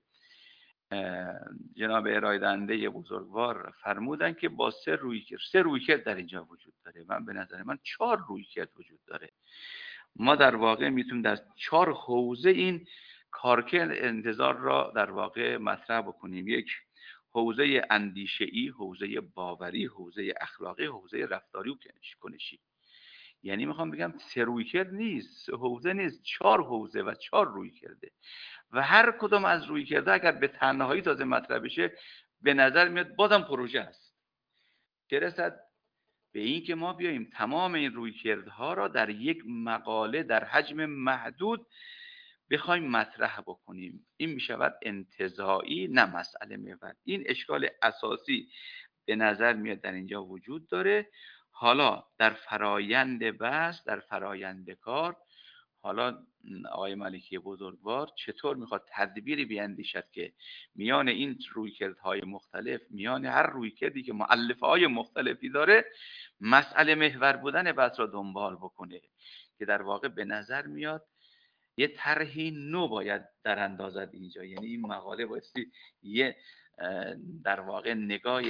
جناب ارائه دهنده بزرگوار فرمودن که با سه رویکرد سه رویکرد در اینجا وجود داره. من به نظر من چهار رویکرد وجود داره. ما در واقع میتونیم در چهار حوزه این کارکرد انتظار را در واقع مطرح بکنیم. یک، حوزه اندیشه‌ای، حوزه باوری، حوزه اخلاقی، حوزه رفتاری و کنشی. یعنی میخوام بگم سه رویکرد نیست، سه حوزه نیست، چهار حوزه و چهار رویکرده و هر کدام از رویکردها اگر به تنهایی تازه مطرح بشه به نظر میاد بازم پروژه است. چه رسد به این که ما بیاییم تمام این رویکردها را در یک مقاله در حجم محدود بخوایم مطرح بکنیم. این میشود انتزاعی نه مسئله محور. این اشکال اساسی به نظر میاد در اینجا وجود داره. حالا در فرایند بحث، در فرایند کار، حالا آقای ملکی بزرگوار چطور میخواد تدبیری بیاندیشد که میان این رویکردهای مختلف، میان هر رویکردی که مؤلفه‌های مختلفی داره، مسئله محور بودن بحث را دنبال بکنه که در واقع به نظر میاد یه طرحی نو باید در اندازد اینجا. یعنی این مقاله بایستی یه در واقع نگاه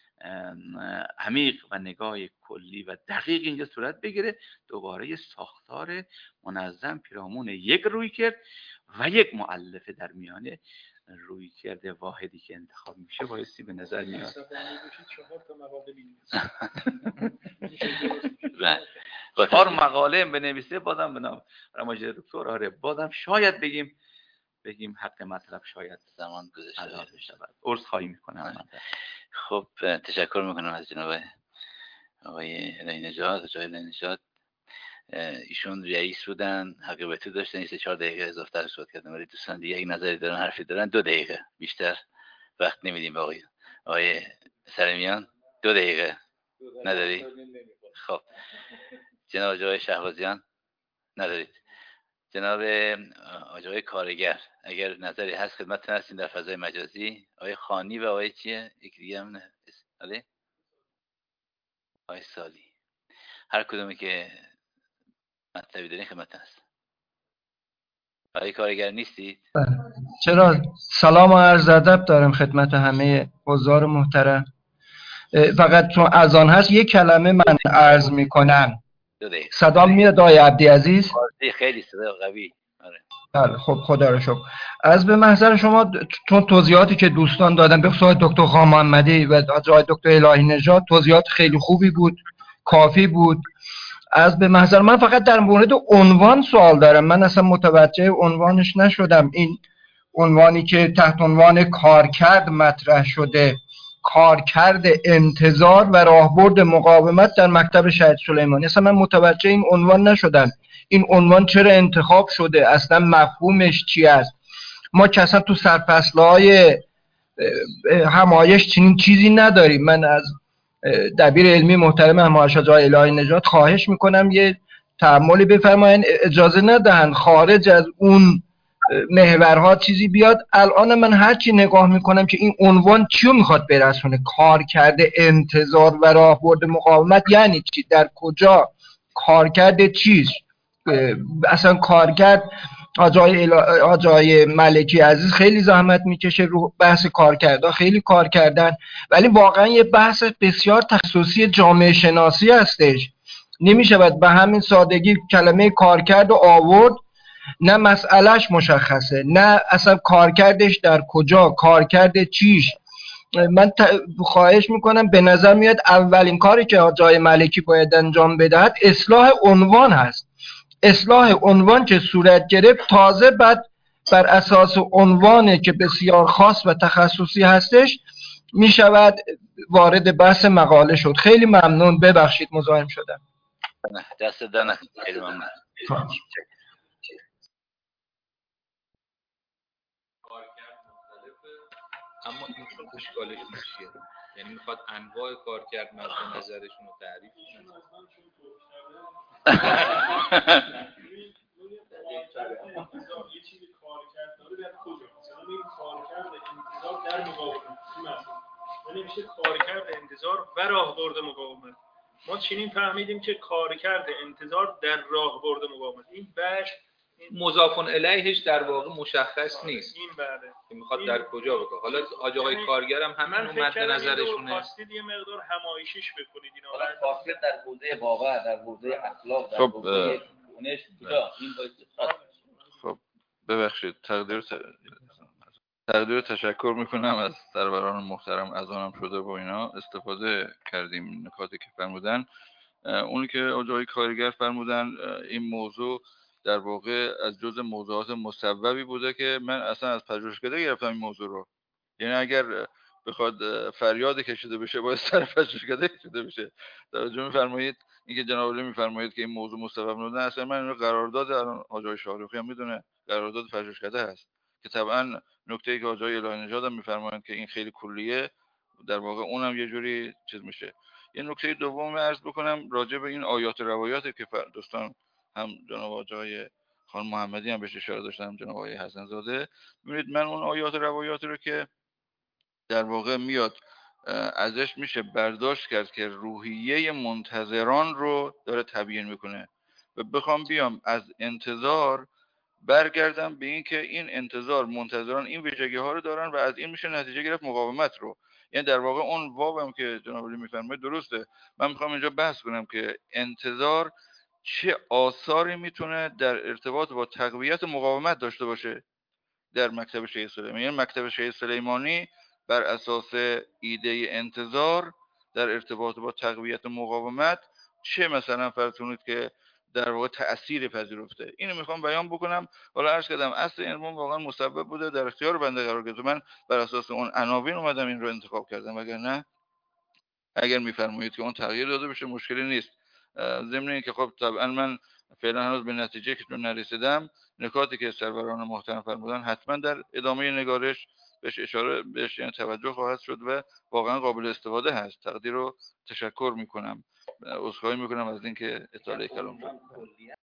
عمیق و نگاه کلی و دقیق اینجا صورت بگیره، دوباره یه ساختار منظم پیرامون یک رویکرد و یک مؤلفه در میانه رویکرد واحدی که انتخاب میشه بایستی به نظر میاد. چهار مقاله بنویسه بازم بنام رماجه دکتر آره بازم شاید بگیم بگیم حق مطلب شاید زمان گذشته بشود. عرض خواهی میکنم. خب تشکر میکنم از جناب آقای الهی نژاد. جای الهی نژاد ایشون رئیس بودن، حقیقتی داشتن، سه چهار دقیقه اضافه صحبت کردن، ولی دوستان دیگه اگه نظری دارن حرفی دارن دو دقیقه بیشتر وقت نمیدیم به آقای آقای سرمیان. دو دقیقه نداری؟ خب جناب آقای شهبازیان ندارید. جناب آقای کارگر اگر نظری هست خدمتتون هستیم در فضای مجازی. آقای خانی و آقای چیه؟ یکی دیگه هم آقای آقای سالی، هر کدومی که مطلبی دارین خدمتتون هست. آقای کارگر نیستید؟ چرا؟ سلام و عرض ادب دارم خدمت همه حضار محترم. فقط چون اذان هست یک کلمه من عرض میکنم. صدام میاد آقای عبدیعزیز؟ خیلی صدا قوی. بله خب خدا رو شکر. از به محضر شما چون توضیحاتی که دوستان دادن به خصوص دکتر خان محمدی و آقای دکتر الهی نژاد توضیحات خیلی خوبی بود، کافی بود. از به محضر من فقط در مورد عنوان سوال دارم. من اصلا متوجه عنوانش نشدم. این عنوانی که تحت عنوان کارکرد مطرح شده، کارکرد انتظار و راهبرد مقاومت در مکتب شهید سلیمانی، اصلا من متوجه این عنوان نشدم. این عنوان چرا انتخاب شده؟ اصلا مفهومش چی است؟ ما که اصلا تو سرفصل‌های همایش چنین چیزی نداریم. من از دبیر علمی محترم همایش آقای الهی نژاد خواهش میکنم یه تأملی بفرمایید، اجازه ندهن خارج از اون محورها چیزی بیاد. الان من هر چی نگاه میکنم که این عنوان چیو میخواد برسونه، کارکرد انتظار و راهبرد مقاومت یعنی چی؟ در کجا؟ کارکرد چیست؟ اصلا کارکرد آقای آقای ملکی عزیز خیلی زحمت میکشه رو بحث کارکردها، خیلی کار کردن، ولی واقعا یه بحث بسیار تخصصی جامعه شناسی هستش. نمیشود به همین سادگی کلمه کارکرد آورد، نه مسئلهش مشخصه، نه اصلا کارکردش در کجا، کارکرد چیش. من خواهش میکنم، به نظر میاد اولین کاری که آقای ملکی باید انجام بدهد اصلاح عنوان هست. اصلاح عنوان که صورت گرفت، تازه بعد بر اساس عنوانی که بسیار خاص و تخصصی هستش می شود وارد بحث مقاله شد. خیلی ممنون، ببخشید مزاحم شدم. نه دست دن خیلی ممنون. اما این اشکالش چیه؟ یعنی میخواد انواع کارکرد مد نظرشون رو تعریف کنه. یه چیزی کارکرد داره در کجا؟ مثلا این کارکرد انتظار در مقاومت یعنی میشه کارکرد انتظار و راهبرد مقاومت. ما چنین فهمیدیم که کارکرد انتظار در راهبرد مقاومت این بخش مضاف الیهش در واقع مشخص نیست. این بله که میخواد در کجا بگه. حالا آقای یعنی کارگرم همین رو مد نظرشونه. خواستید یه مقدار همایشیش بکنید اینا. حالا کارکرد در حوزه باور، در حوزه اخلاق، در حوزه دانش کجا این باید. خب ببخشید تقدیر ت... تقدیر تشکر میکنم از سروران محترم، اذانم شده و اینا استفاده کردیم نکاتی که فرمودن. اونی که آقای کارگر فرمودن این موضوع در واقع از جزء موضوعات مصوبی بوده که من اصلا از پژوهشکده گرفتم این موضوع رو. یعنی اگر بخواد فریاد کشیده بشه باید سر پژوهشکده کشیده بشه. توجه می‌فرمایید اینکه جناب علی می‌فرمایید که این موضوع مصوب بوده، اصلا من اینو قرارداد الان آقای شاروخی هم میدونه قرارداد پژوهشکده هست که طبعا نکته‌ای که آقای الهی نژاد هم می‌فرمایند که این خیلی کلیه، در واقع اونم یه جوری چیز میشه. یه نکته دوم عرض بکنم راجع به این آیات روایاتی که دوستان هم جناب آقای خان محمدی هم بهش اشاره داشتن، جناب آقای حسن زاده. ببینید من اون آیات روایاتی رو که در واقع میاد ازش میشه برداشت کرد که روحیه منتظران رو داره تبیین میکنه و بخوام بیام از انتظار برگردم به این که این انتظار منتظران این ویژگی ها رو دارن و از این میشه نتیجه گرفت مقاومت رو. یعنی در واقع اون واوم که جناب علی میفرمایید درسته. من میخوام اینجا بحث کنم که انتظار چه آثاری میتونه در ارتباط با تقویت مقاومت داشته باشه در مکتب شیخ سلیمانی. یعنی مکتب شیخ سلیمانی بر اساس ایده انتظار در ارتباط با تقویت مقاومت چه مثلا فرض کنید که در واقع تأثیر پذیرفته، اینو میخوام بیان بکنم. حالا عرض کردم اصل علم واقعا مسبب بوده، در اختیار بنده قرار گرفته، من بر اساس اون عناوین اومدم این رو انتخاب کردم، وگرنه اگر میفرمایید که اون تغییر داده بشه مشکلی نیست. ضمن اینکه خب طبعا من فعلا هنوز به نتیجه که نرسیدم، نکاتی که سروران محترم فرمودن حتما در ادامه نگارش بهش اشاره بهش یعنی توجه خواهد شد و واقعا قابل استفاده هست. تقدیر رو تشکر میکنم، عذرخواهی میکنم از اینکه اطاله کلام شد.